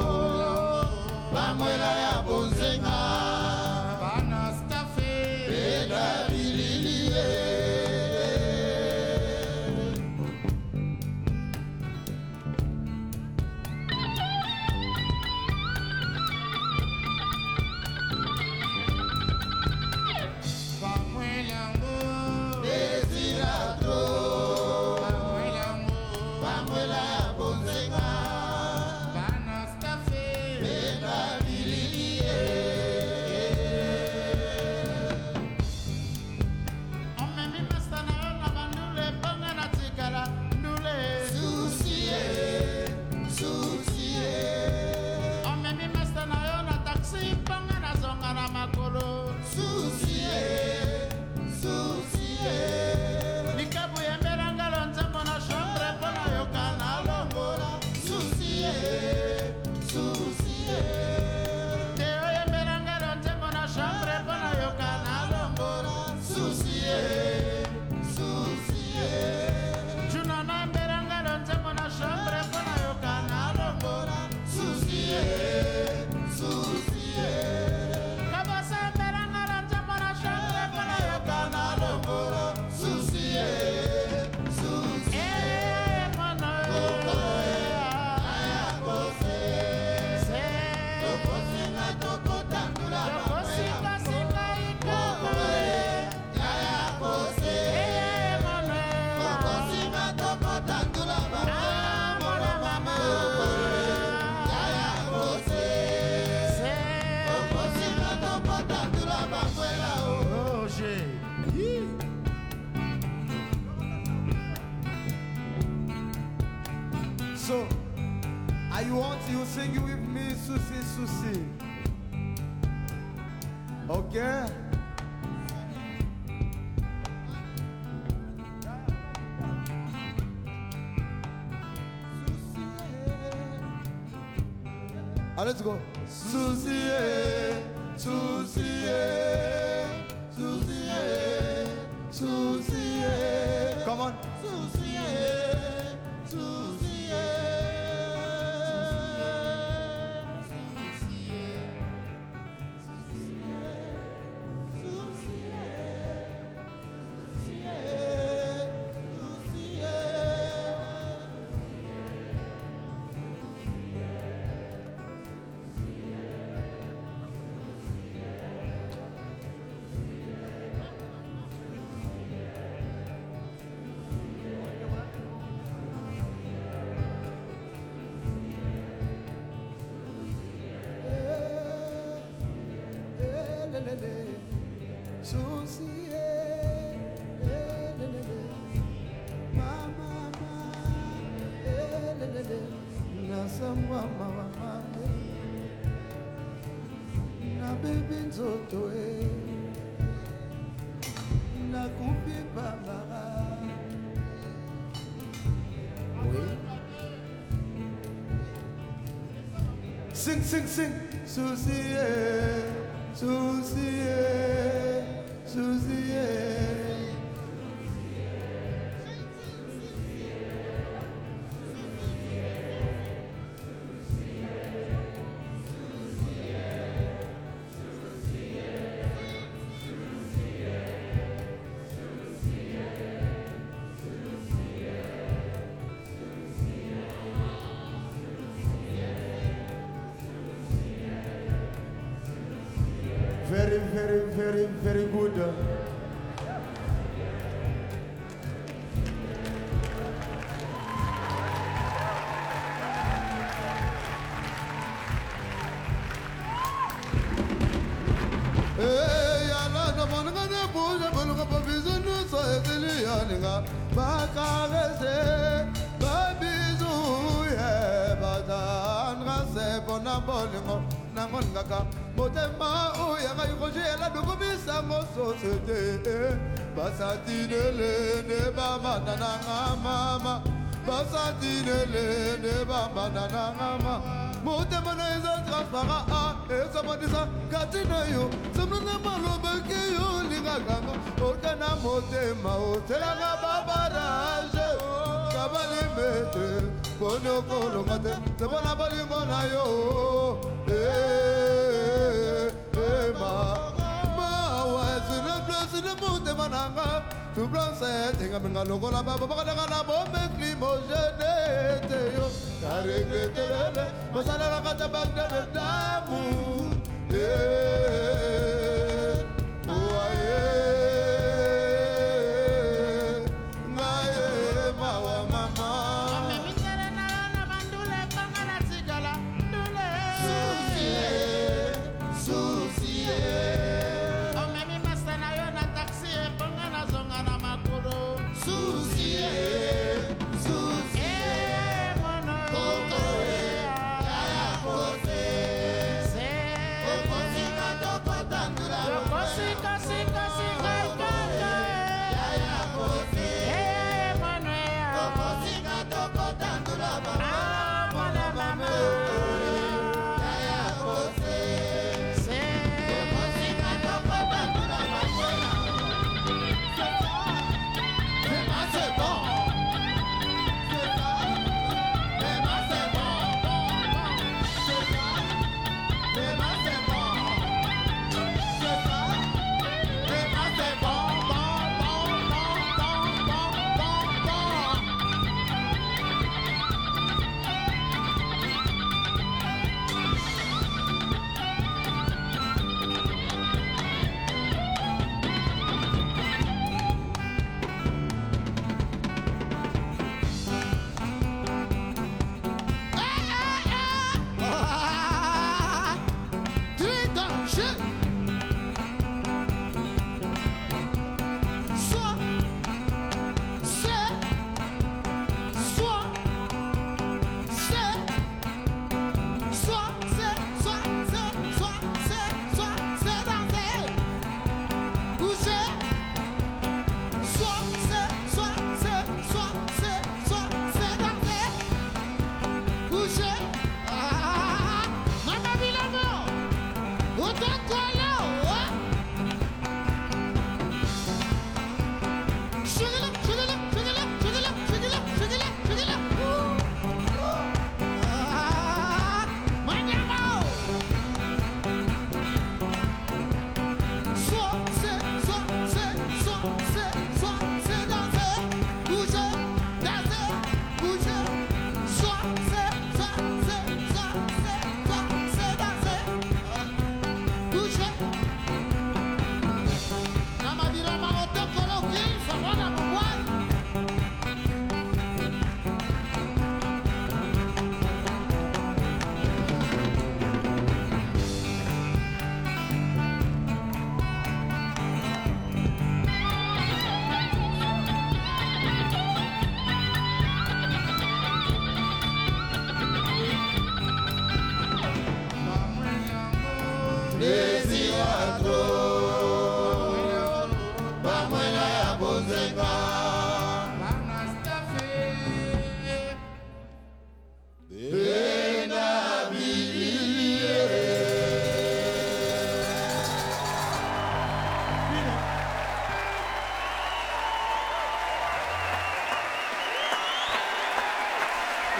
Bana staffé So, I want you sing with me, Susi, Susi. Okay? Ah, let's go. Susie, Susie, Susie, Susie. Come on. Susie, Susie. Sing, sing, sing, Susie, Susie, Susie. Very, very, very, very good. Motema uya ngayikhoshela nokubisa ngososete basatinele ne bamana na mama basatinele ne bamana na mama motema na izo transfara a esamodisa katina yo samna maloba ke yo lingaganga orkana motema otela na babaraje kabali metre bono kolo mate sabana bali mona yo eh eh ma ma wazina blazina monte mananga tu blanse tenga menga logo la baba baka la bombe klimo jenete yo karegetele masala la kata bagda de damu eh oaye ngaye mawa mama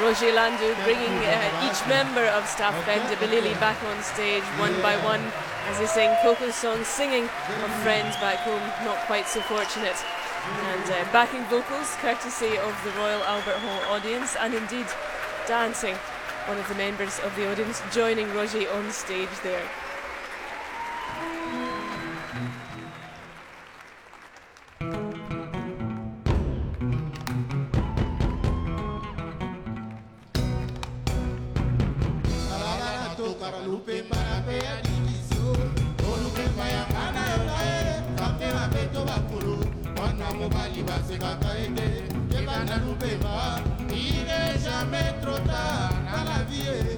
Roger Landau bringing uh, each member of Staff Benda Bilili back on stage one by one as they sing Coco's song, singing of friends back home, not quite so fortunate. And uh, backing vocals courtesy of the Royal Albert Hall audience, and indeed dancing, one of the members of the audience joining Roger on stage there. Mobali basekaka ete ebanda lupeba il n'est jamais trop tard dans la vie.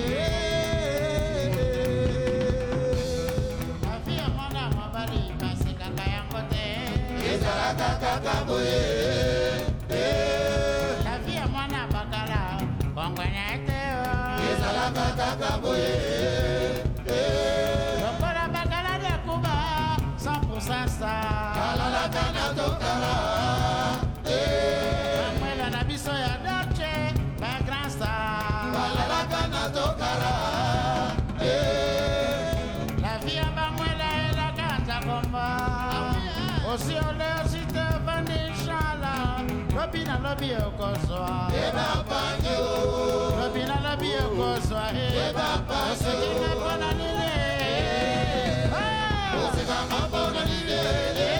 La vie ya mwana mobali basekaka yango te ezalaka kaka boye. La vie ya mwana bakala kongwenya ete ezalaka kaka boye. Lokola bakala ya kuba cent pour cent sa Kana tokara, eh. Mamuela na biso ya Dolce, ma grand star. Balala kana tokara, eh. La vie à Mamuela et la canta combat. Aussi on le cite Vanishala. Robina lobby au cossoir. Eba panyo. Robina lobby au cossoir. Eba panyo. C'est qui me bonne année. C'est comme bonne année.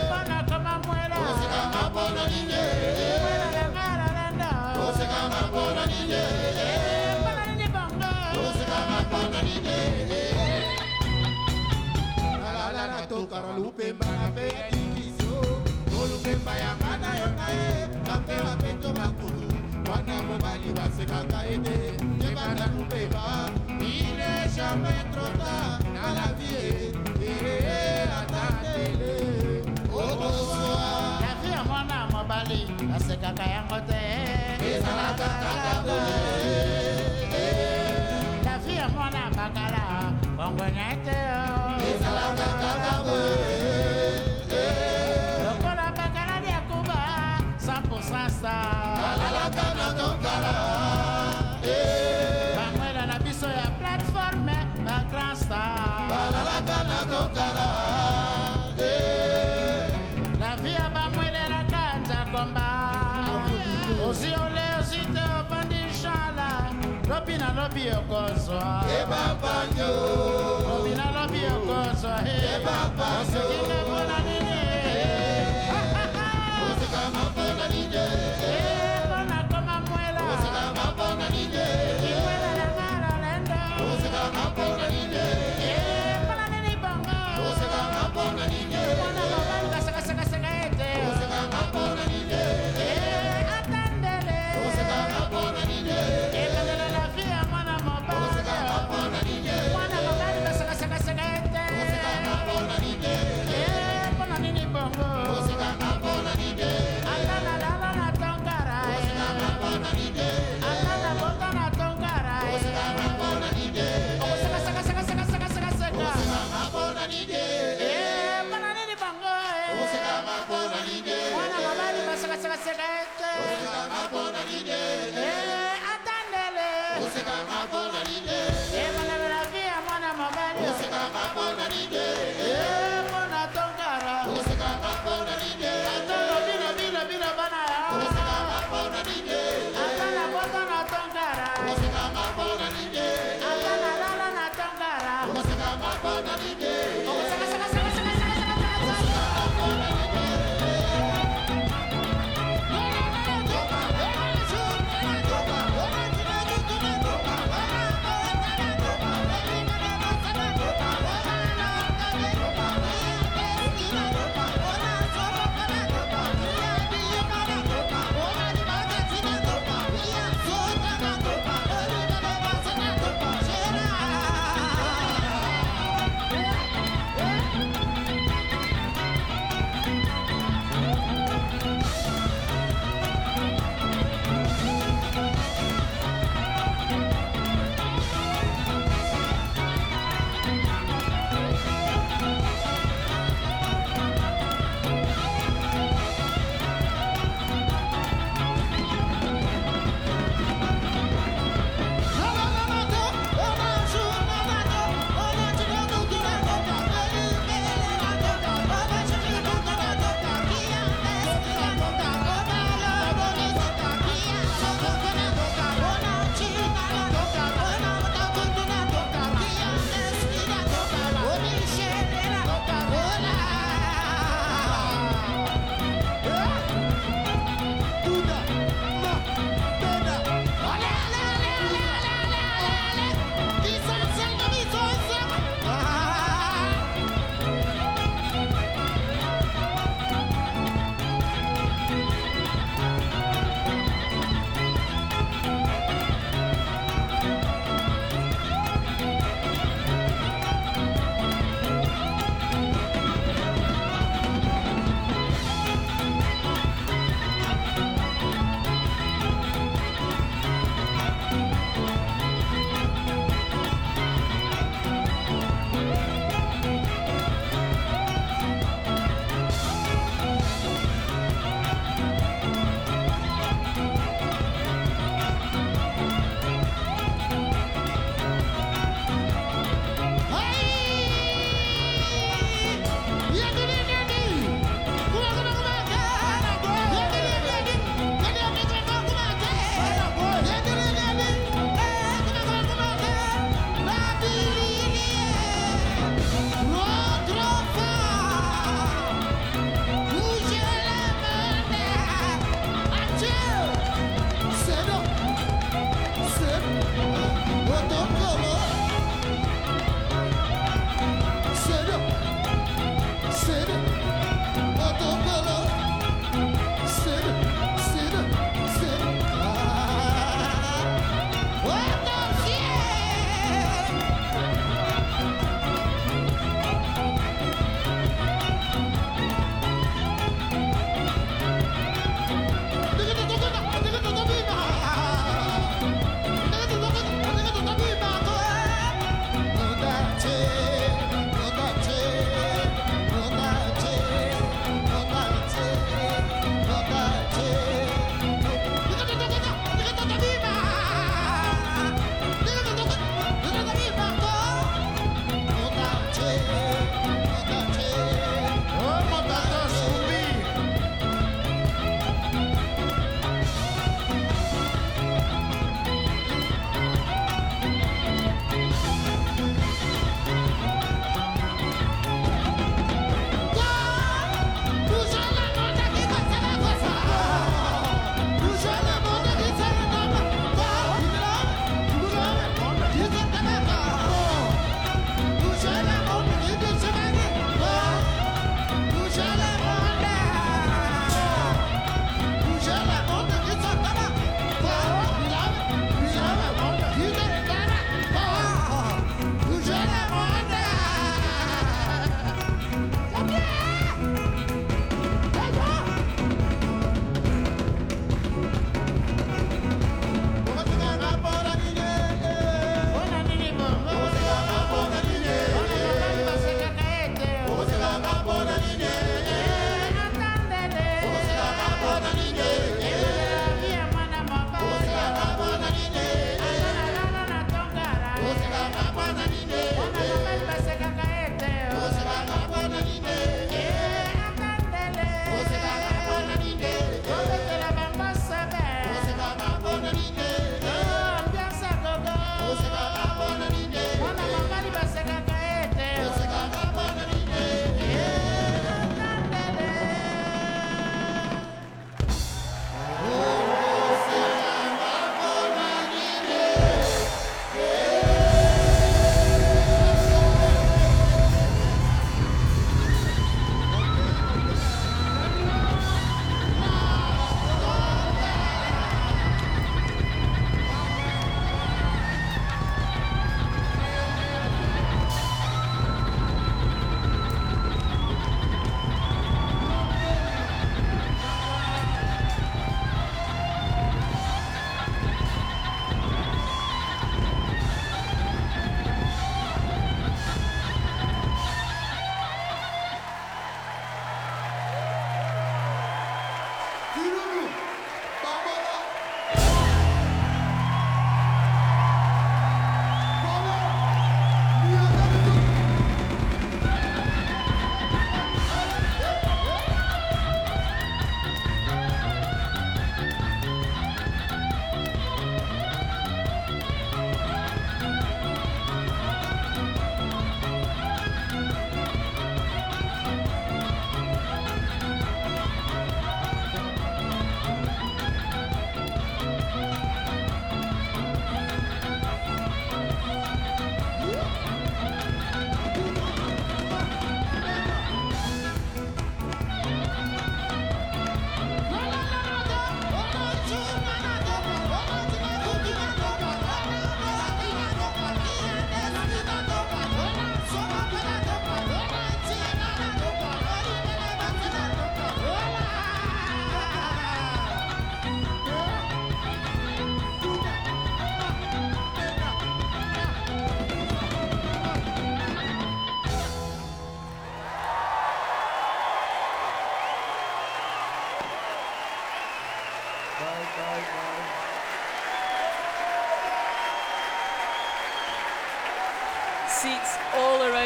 Lupe mbana pe adikiso Lupe mbaya mana yona e Kape wapeto makulu Wana mobali wasekaka ete Yebana lupe ba Il n'est jamais trop tard Dans la vie Et attendez-le Au bonsoir La vie à mwana mobali Wasekaka yangote Ezalaka kaka La vie à mwana bakala Kongonyete Ezalaka kaka Mamuela na biso ya plateforme ma grand star. La vie à Mamuela la canta combat. Aussi on le aussi te bandichala. Lobina lobi okozwa. Eba panyo. Lobina lobi okozwa. Eba panyo. Osikina bona nini. Osikama bona nini. Yeah.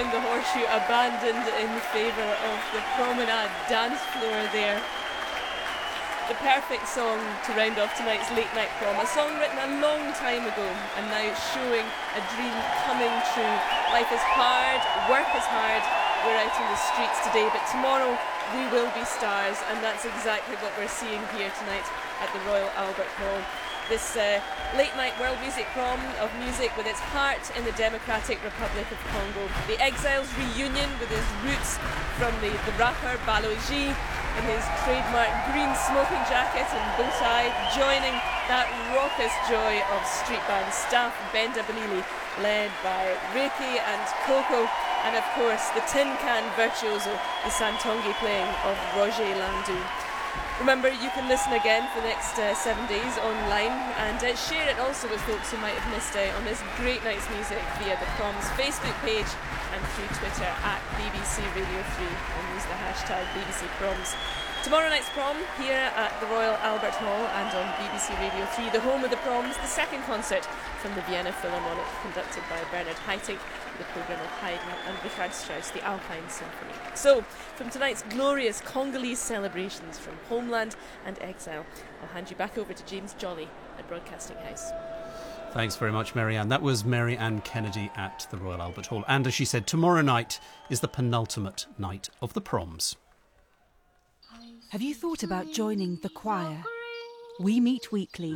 around the horseshoe abandoned in favour of the promenade dance floor there. The perfect song to round off tonight's late night prom, a song written a long time ago and now showing a dream coming true. Life is hard, work is hard, we're out in the streets today, but tomorrow we will be stars, and that's exactly what we're seeing here tonight at the Royal Albert Hall. This uh, late night world music prom of music with its heart in the Democratic Republic of Congo. The Exiles reunion with his roots from the, the rapper Baloji in his trademark green smoking jacket and bow tie, joining that raucous joy of street band staff Benda Balili, led by Reiki and Coco, and of course the tin can virtuoso, the Santongi playing of Roger Landau. Remember, you can listen again for the next uh, seven days online, and uh, share it also with folks who might have missed out on this great night's music via the Prom's Facebook page and through Twitter at B B C Radio three, and use the hashtag B B C Proms. Tomorrow night's prom here at the Royal Albert Hall and on B B C Radio three, the home of the proms, the second concert from the Vienna Philharmonic, conducted by Bernard Haitink, the programme of Haydn and Richard Strauss, the Alpine Symphony. So, from tonight's glorious Congolese celebrations from homeland and exile, I'll hand you back over to James Jolly at Broadcasting House. Thanks very much, Marianne. That was Marianne Kennedy at the Royal Albert Hall. And as she said, tomorrow night is the penultimate night of the proms. Have you thought about joining the choir? We meet weekly.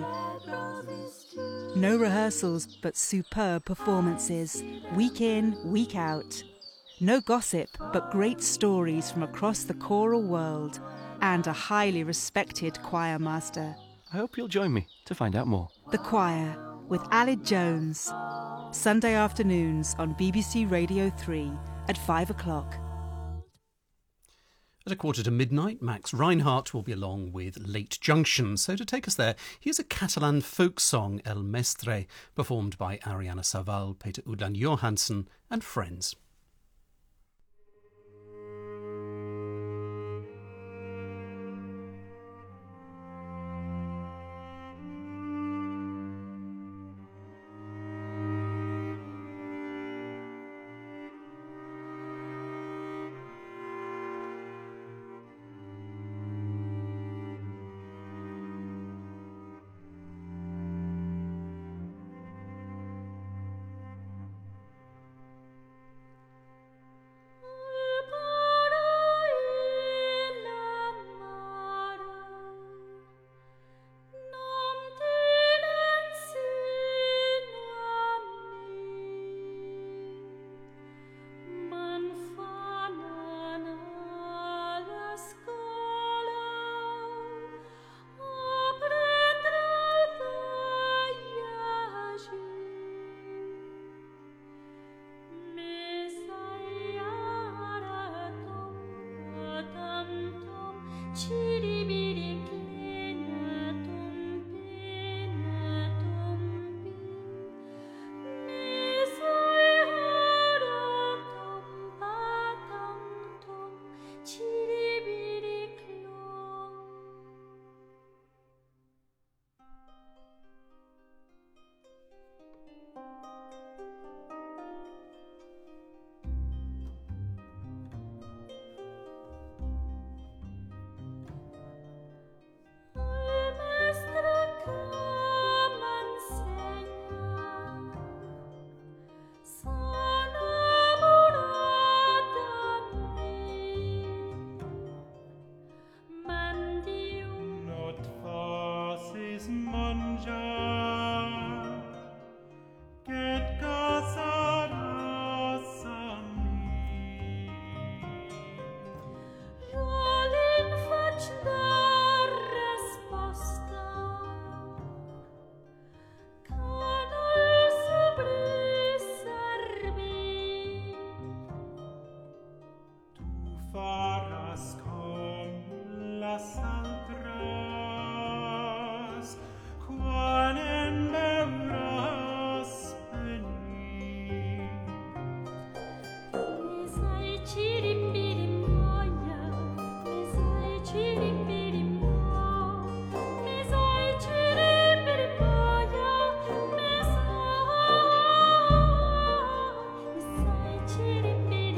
No rehearsals, but superb performances, week in, week out. No gossip, but great stories from across the choral world, and a highly respected choir master. I hope you'll join me to find out more. The Choir, with Aled Jones. Sunday afternoons on B B C Radio three at five o'clock. At a quarter to midnight, Max Reinhardt will be along with Late Junction. So to take us there, here's a Catalan folk song, El Mestre, performed by Ariana Saval, Peter Udland Johansson and friends. Chiri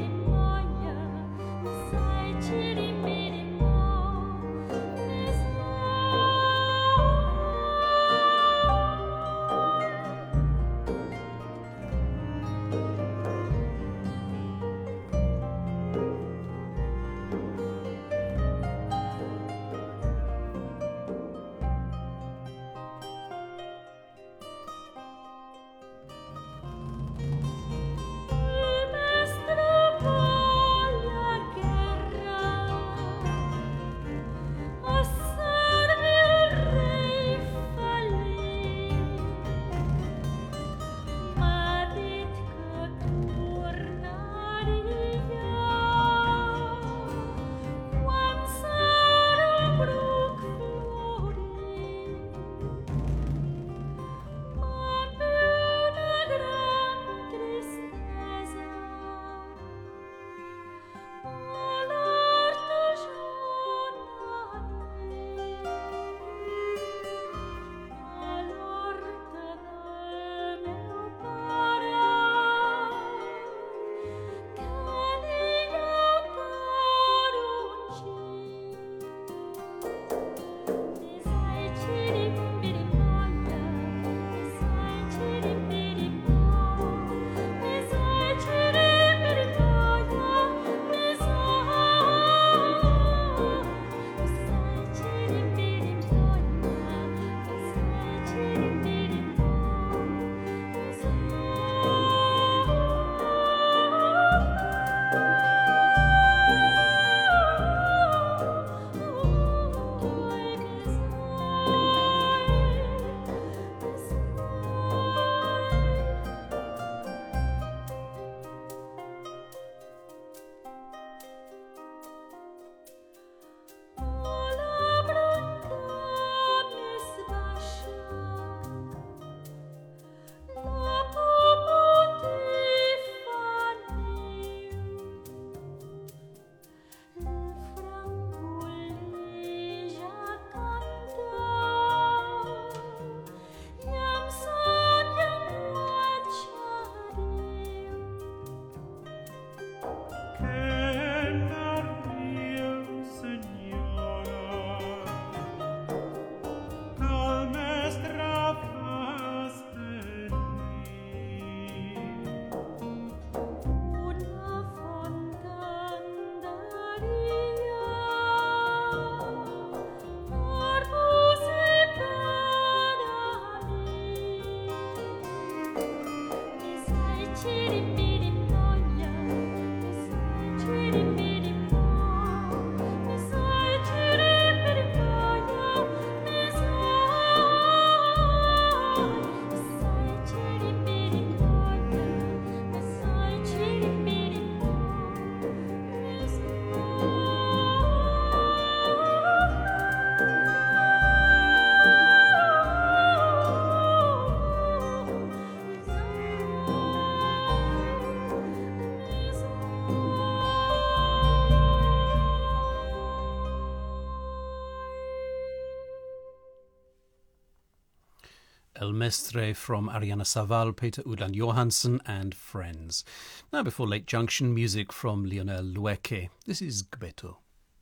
El Mestre from Ariana Saval, Peter Udland Johansson and Friends. Now before Late Junction, music from Lionel Loueke. This is Gbeto.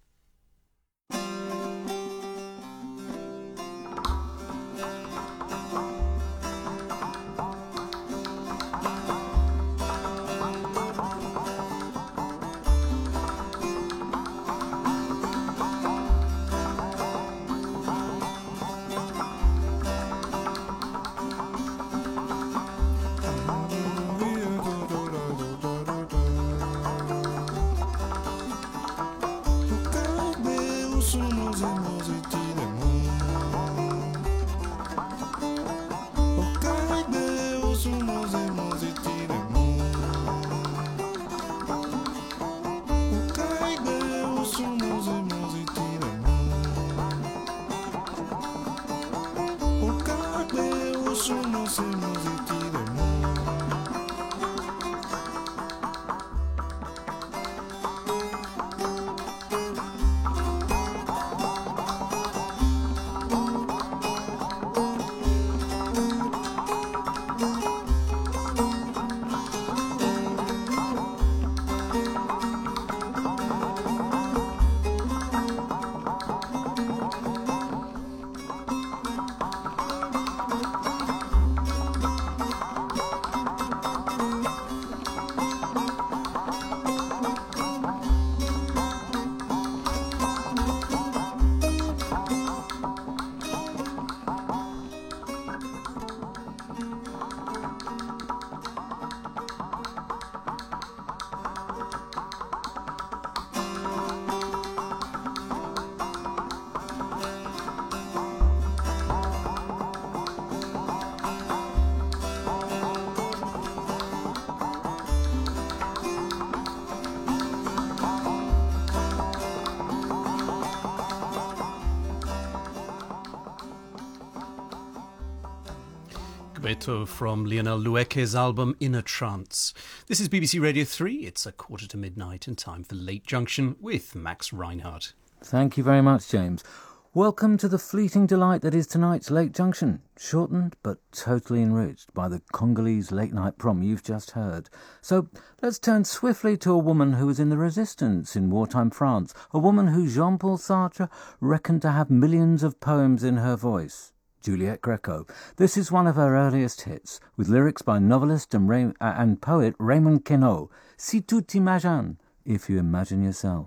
Gbeto from Lionel Loueke's album In a Trance. This is B B C Radio three. It's a quarter to midnight and time for Late Junction with Max Reinhardt. Thank you very much, James. Welcome to the fleeting delight that is tonight's Late Junction, shortened but totally enriched by the Congolese late-night prom you've just heard. So let's turn swiftly to a woman who was in the resistance in wartime France, a woman who Jean-Paul Sartre reckoned to have millions of poems in her voice. Juliette Greco. This is one of her earliest hits, with lyrics by novelist and, Ray- uh, and poet Raymond Queneau. Si tu t'imagines, if you imagine yourself.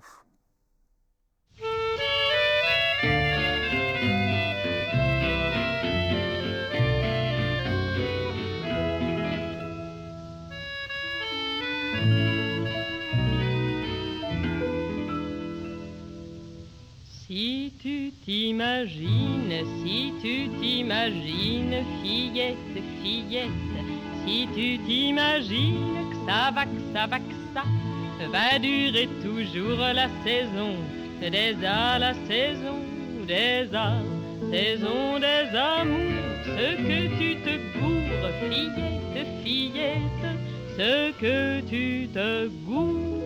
Si tu t'imagines, si tu t'imagines, fillette, fillette, si tu t'imagines que ça va, que ça va, que ça va durer toujours la saison des a, la saison des a, saison des amours, ce que tu te gourres, fillette, fillette, ce que tu te gourres.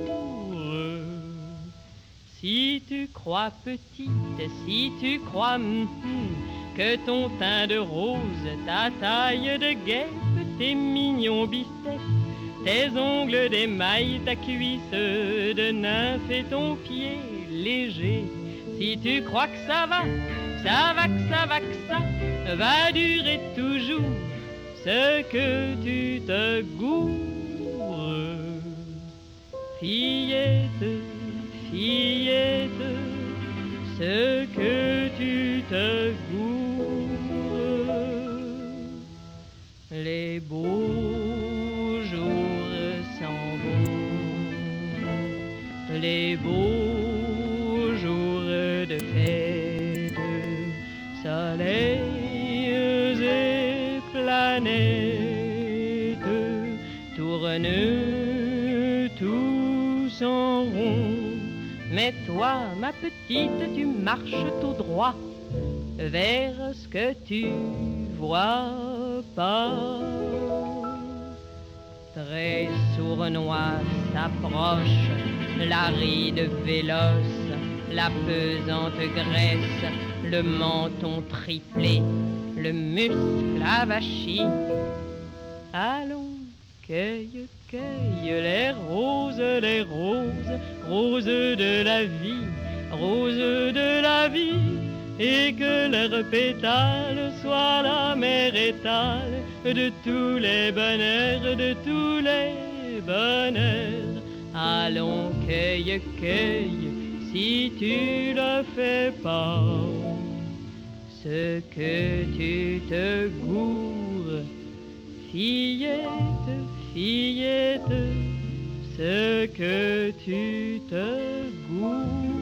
Si tu crois petite, si tu crois mm, mm, que ton teint de rose, ta taille de guêpe, tes mignons biceps, tes ongles d'émail, ta cuisse de nymphe et ton pied léger, si tu crois que ça va, ça va, que ça va, que ça va durer toujours, ce que tu te gourres, fillette, fillette, ce que tu te gourres. Les beaux jours s'en vont, les beaux jours de fête, soleils et planètes tournent tous en rond. Mais toi, ma petite, tu marches tout droit vers ce que tu vois pas. Très sournois s'approche la ride véloce, la pesante graisse, le menton triplé, le muscle avachi. Allons, cueille, cueille les roses, les roses, roses de la vie, roses de la vie, et que leurs pétales soient la mer étale de tous les bonheurs, de tous les bonheurs. Allons, cueille, cueille, si tu le fais pas, ce que tu te gourres, fillette, fillette, ce que tu te gourres.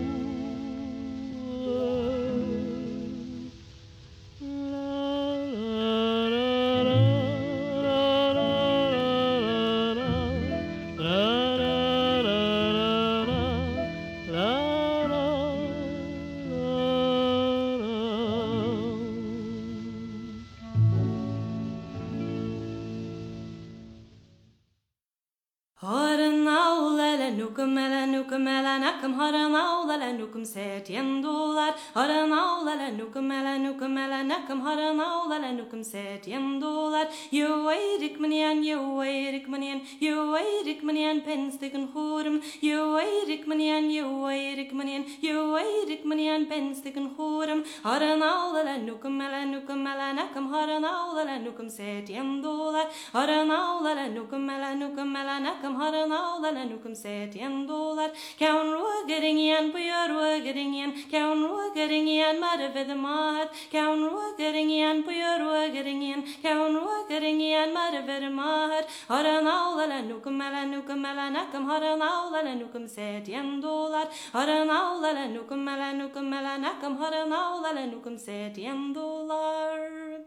Nakam haranaula la nukum set yendolar haranaula la nukum la nukum la nakam haranaula la nukum set yendolar you wairik manian you wairik manian you wairik manian penstiken horum you wairik manian you wairik manian you wairik manian penstiken horum haranaula la nukum la nukum la nakam haranaula la nukum set yendolar haranaula la nukum la nukum la nakam haranaula la nukum set yendolar Count ruggering yan, puyer ruggering yan, count ruggering yan, mother for the mat, count ruggering yan, puyer ruggering yan, count ruggering yan, mother for the mat, Haranala la nukamala nukamala nakam haranala la nukam set yen dollar, haranala la nukamala nukamala nakam haranala la nukam set yen dollar.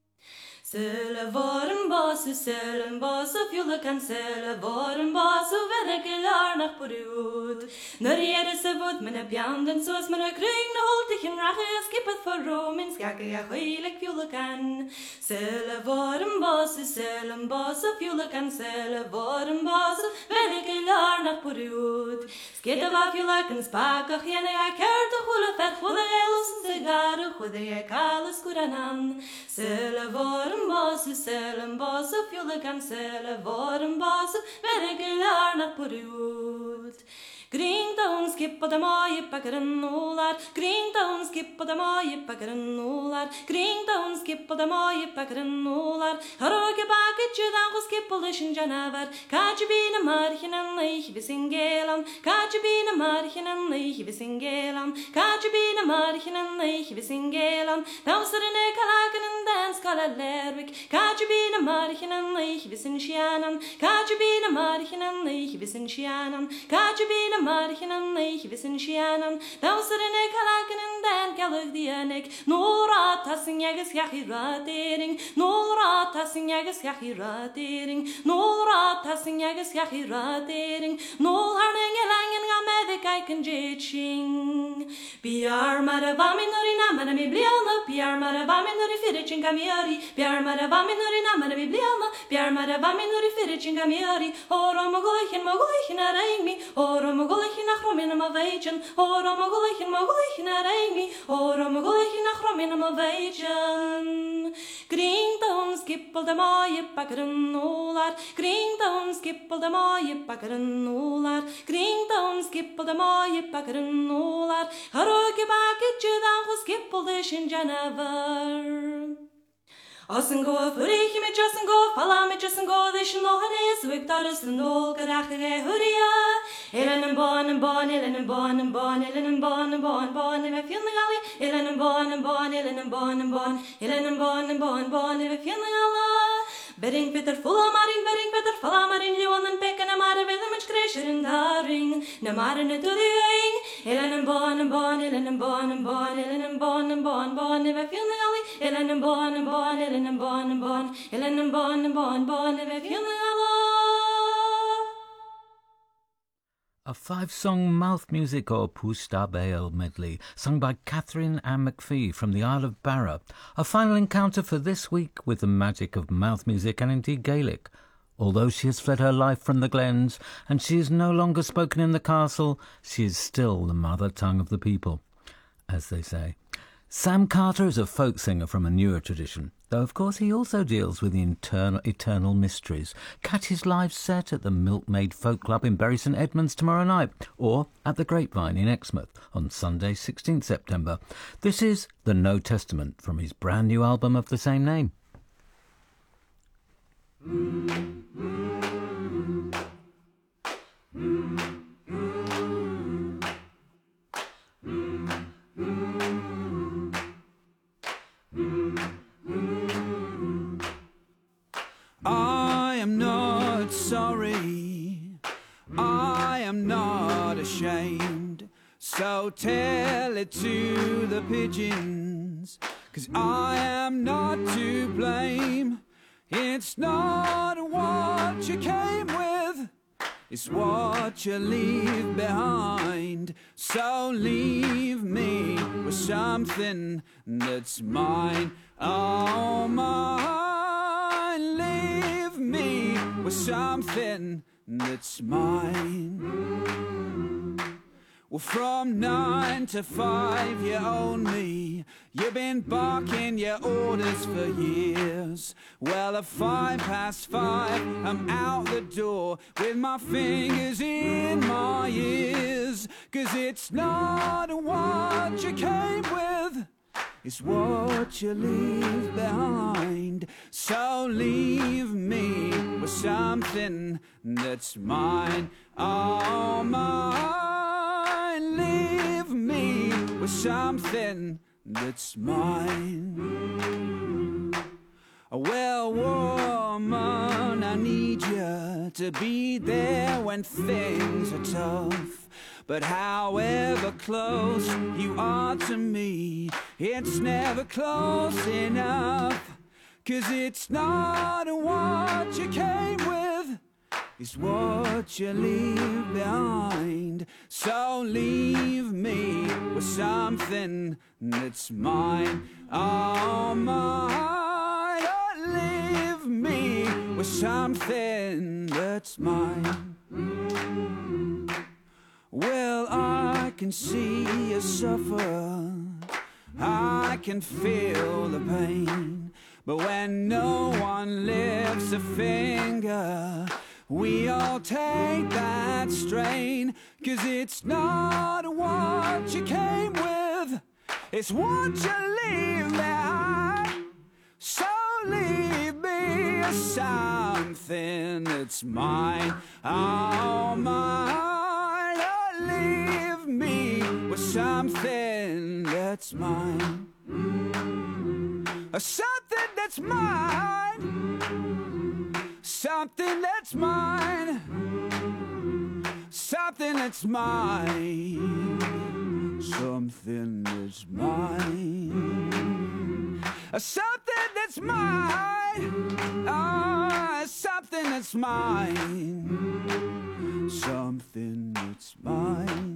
Sele varm basu, selen basu, fjulle kan sele varm basu, verke larnach porut. Når jere se vod, men er bjanden sås, men er kring, nå holdt ikke en rache, jeg skippet for romin, skakke jeg høylek fjulle kan. Sele varm basu, selen basu, fjulle kan sele varm basu, verke larnach porut. Skitte var fjulle kan spakach, jene jeg kert og hulle fett, hodde jeg losen sigar, hodde jeg kale skuranan. Sele varm basu, selen basu, fjulle kan sele varm basu, verke larnach porut. Gringta hon skippa de maje pakranolar, gringta hon skippa de maje pakranolar, gringta hon skippa de maje pakranolar. Haroge baket judan go skippel de shinjanavar, kachbina marchinan leich visingelan, kachbina marchinan leich visingelan, kachbina marchinan leich visingelan. Dauserne kalaken en dans kala lervik, kachbina marchinan leich visinshanan, kachbina marchinan leich visinshanan, kachbina marchen en leeg wissen sjanan, dauseren ik halaken en dan kallig die en ik, nora tassen jages jachiratering, nora tassen jages jachiratering, nora tassen jages jachiratering, nol harning langen ga met de kijken jitching. Piar mara vamin norina mana mi bliana, piar mara vamin nori firichin gamiari, piar mara vamin norina mana mi bliana, piar mara vamin nori firichin gamiari, oro mogolichen mogolichen areing mi, oro mogolichen achromin ma veitchen, oro mogolichen mogolichen areing mi, oro mogolichen achromin ma veitchen. Gringta hon skippel de maje pakkeren nolar, gringta hon skippel de maje pakkeren nolar, gringta hon skippel de maje pakkeren nolar, haroge baket judan go skippel de shinjanavar. Assen gå, furich mit jassen gå, falla mit jassen gå, de shnohane, swiktar sen nol karachge huria. Elen en bon en bon, elen en bon en bon, elen en bon en bon, bon we fjellning alli, elen en bon en bon, elen en bon en bon, elen en bon en bon, bon we fjellning alla. Bering Peter fulla maring, bering Peter falla maring, Johan en pekken en mare ved hem skresjer in daring, na mare ne to de eng. Elen en bon en bon, elen en bon en bon, elen en bon en bon, bon we fjellning alli, elen en bon en bon, elen en bon en bon, elen en bon en bon, bon we fjellning alla. A five-song mouth music or Pusta Bale medley, sung by Catherine Ann McPhee from the Isle of Barra. A final encounter for this week with the magic of mouth music and indeed Gaelic. Although she has fled her life from the glens and she is no longer spoken in the castle, she is still the mother tongue of the people, as they say. Sam Carter is a folk singer from a newer tradition, though of course he also deals with the internal, eternal mysteries. Catch his live set at the Milkmaid Folk Club in Bury St Edmunds tomorrow night, or at the Grapevine in Exmouth on Sunday sixteenth September. This is The No Testament from his brand new album of the same name. I am not sorry, I am not ashamed, so tell it to the pigeons, 'cause I am not to blame. It's not what you came with, it's what you leave behind. So leave me with something that's mine, oh mine. Leave me with something that's mine. Well, from nine to five you own me. You've been barking your orders for years. Well, at five past five I'm out the door with my fingers in my ears. 'Cause it's not what you came with, it's what you leave behind. So leave me with something that's mine, oh mine. Leave me with something that's mine. Well, woman, I need you to be there when things are tough. But however close you are to me, it's never close enough. 'Cause it's not what you came with, it's what you leave behind. So leave me with something that's mine, oh mine. Oh, leave me with something that's mine. Well, I can see you suffer, I can feel the pain, but when no one lifts a finger, we all take that strain. 'Cause it's not what you came with, it's what you leave behind. So leave me something that's mine, oh mine. Oh, leave me with something that's mine, something that's mine, something that's mine, something that's mine, something that's mine, something that's mine, oh, something that's mine, something that's mine.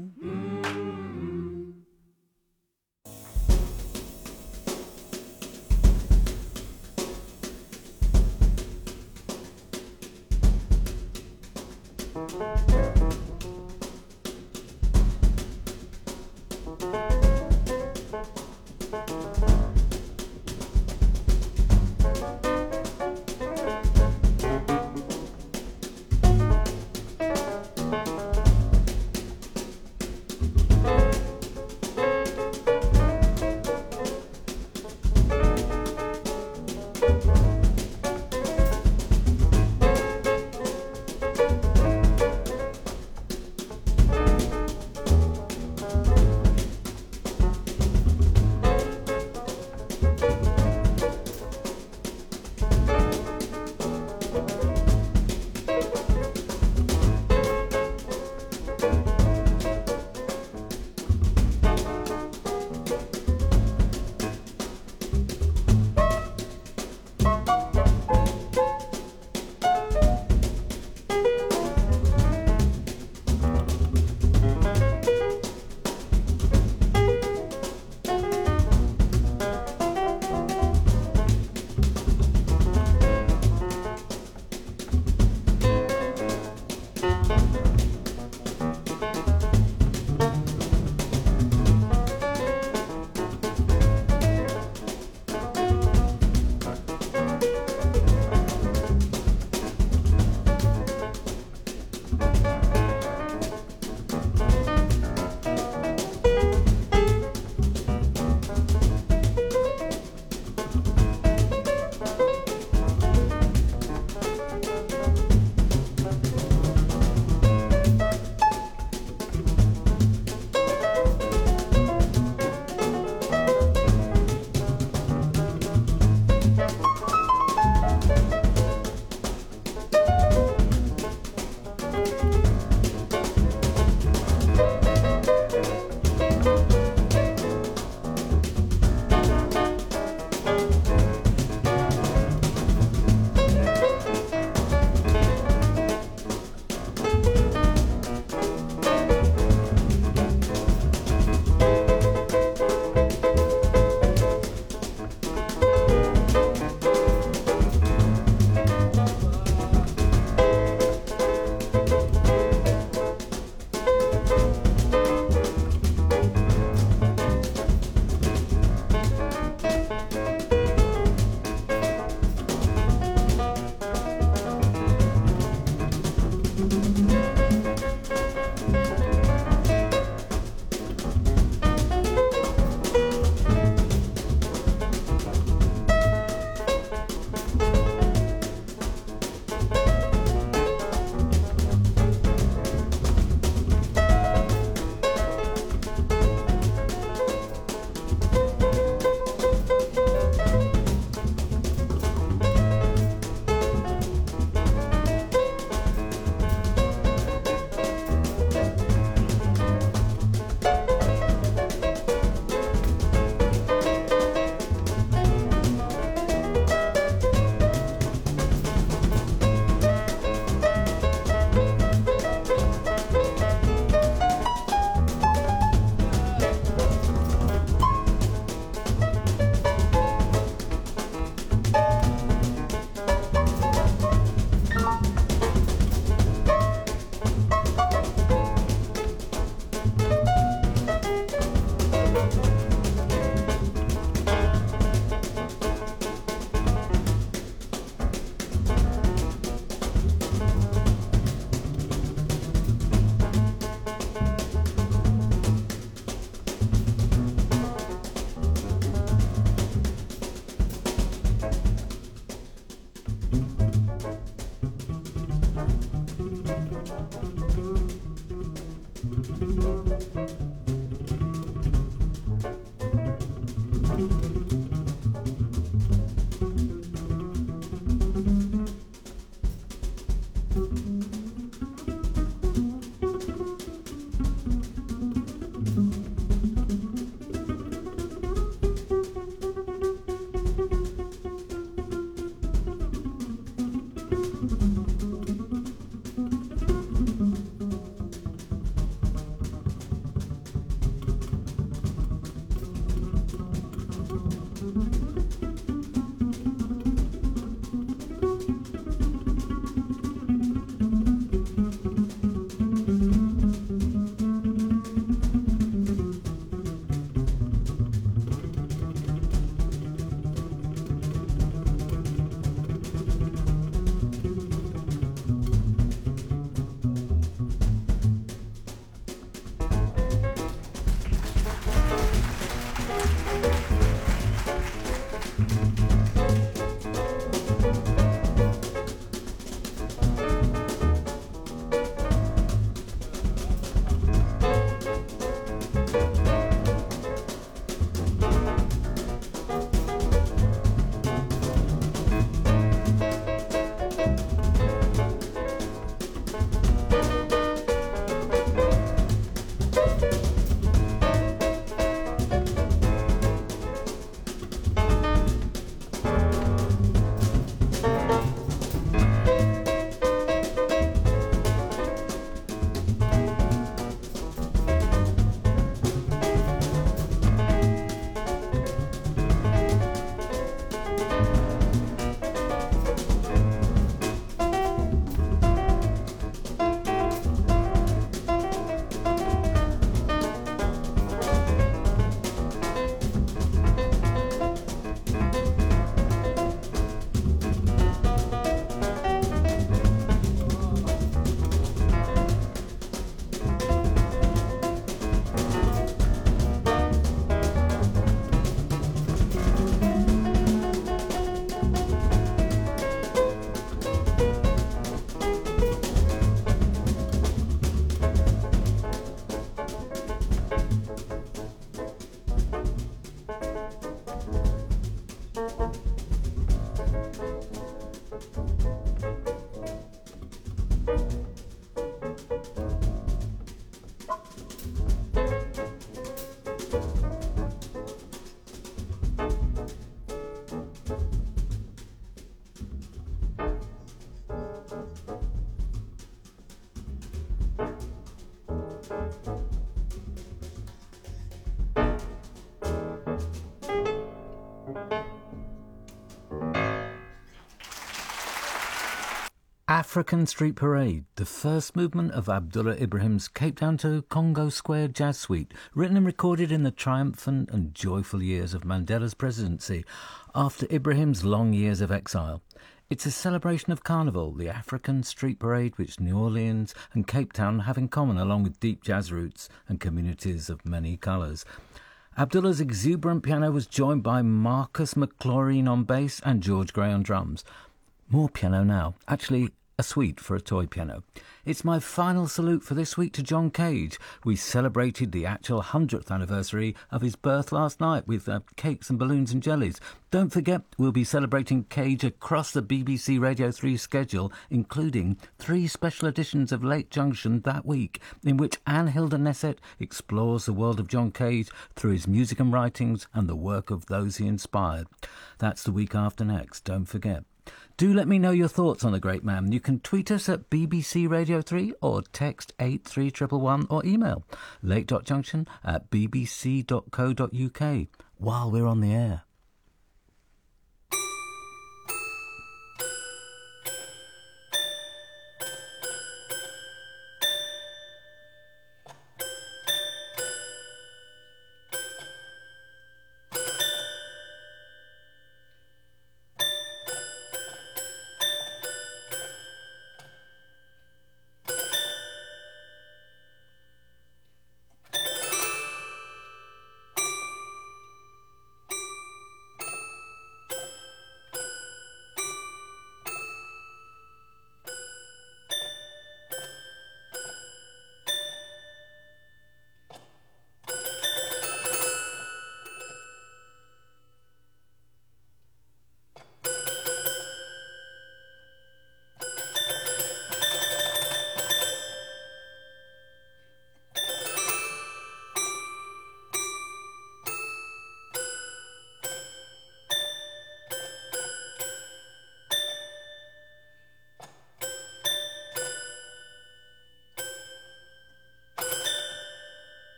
African Street Parade, the first movement of Abdullah Ibrahim's Cape Town to Congo Square Jazz Suite, written and recorded in the triumphant and joyful years of Mandela's presidency after Ibrahim's long years of exile. It's a celebration of Carnival, the African Street Parade which New Orleans and Cape Town have in common, along with deep jazz roots and communities of many colours. Abdullah's exuberant piano was joined by Marcus McLaurine on bass and George Gray on drums. More piano now, actually a suite for a toy piano. It's my final salute for this week to John Cage. We celebrated the actual hundredth anniversary of his birth last night with uh, cakes and balloons and jellies. Don't forget, we'll be celebrating Cage across the B B C Radio three schedule, including three special editions of Late Junction that week, in which Anne Hilda Nessett explores the world of John Cage through his music and writings and the work of those he inspired. That's the week after next, don't forget. Do let me know your thoughts on the great man. You can tweet us at B B C Radio three or text eight three one one one or email late.junction at bbc.co.uk while we're on the air.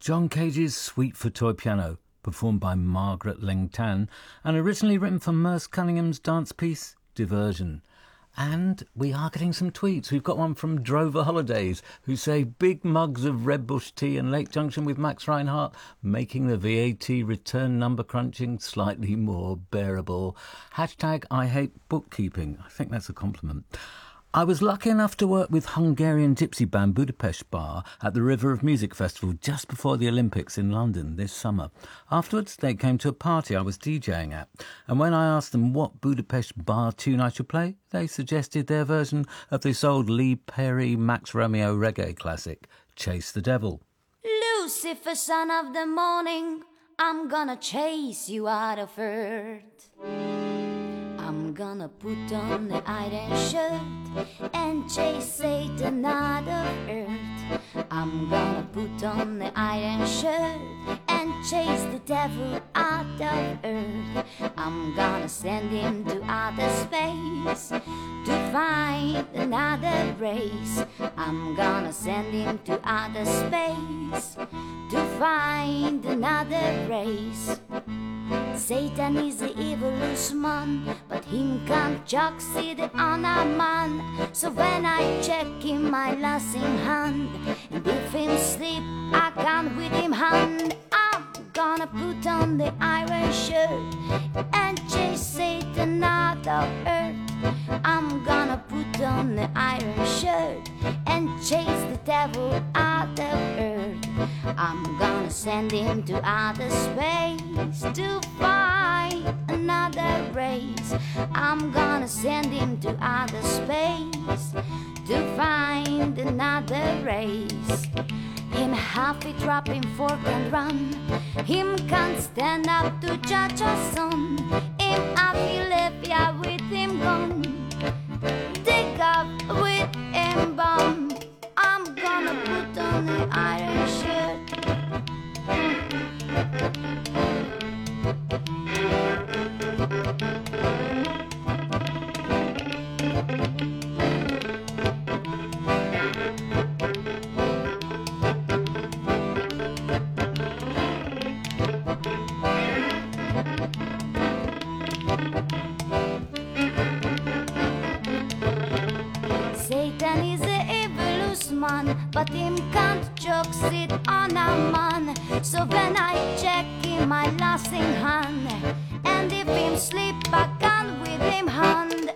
John Cage's Suite for Toy Piano, performed by Margaret Ling Tan, and originally written for Merce Cunningham's dance piece, Diversion. And we are getting some tweets. We've got one from Drover Holidays, who say big mugs of Red Bush tea and Lake Junction with Max Reinhardt, making the V A T return number crunching slightly more bearable. Hashtag I hate bookkeeping. I think that's a compliment. I was lucky enough to work with Hungarian gypsy band Budapest Bar at the River of Music Festival just before the Olympics in London this summer. Afterwards, they came to a party I was DJing at, and when I asked them what Budapest Bar tune I should play, they suggested their version of this old Lee Perry Max Romeo reggae classic, Chase the Devil. Lucifer, son of the morning, I'm gonna chase you out of earth. I'm gonna put on the iron shirt and chase Satan out of earth. I'm gonna put on the iron shirt and chase the devil out of earth. I'm gonna send him to outer space to find another race. I'm gonna send him to outer space to find another race. Satan is the evilest man, but him can't succeed on a man. So when I check him my lasting hand, and if him sleep, I can't with him hand. I'm gonna put on the iron shirt and chase Satan out of earth. I'm gonna put on the iron shirt and chase the devil out of earth. I'm gonna send him to outer space to find another race. I'm gonna send him to outer space to find another race. Him happy dropping fork and run. Him can't stand up to judge a son. Him happy left ya with him gone. Dig up with him bomb. I'm gonna put on the iron shirt. Satan is the evilest man, but him can't joke sit on a man. So when I check him my lasting hand, and if him sleep I can with him hand.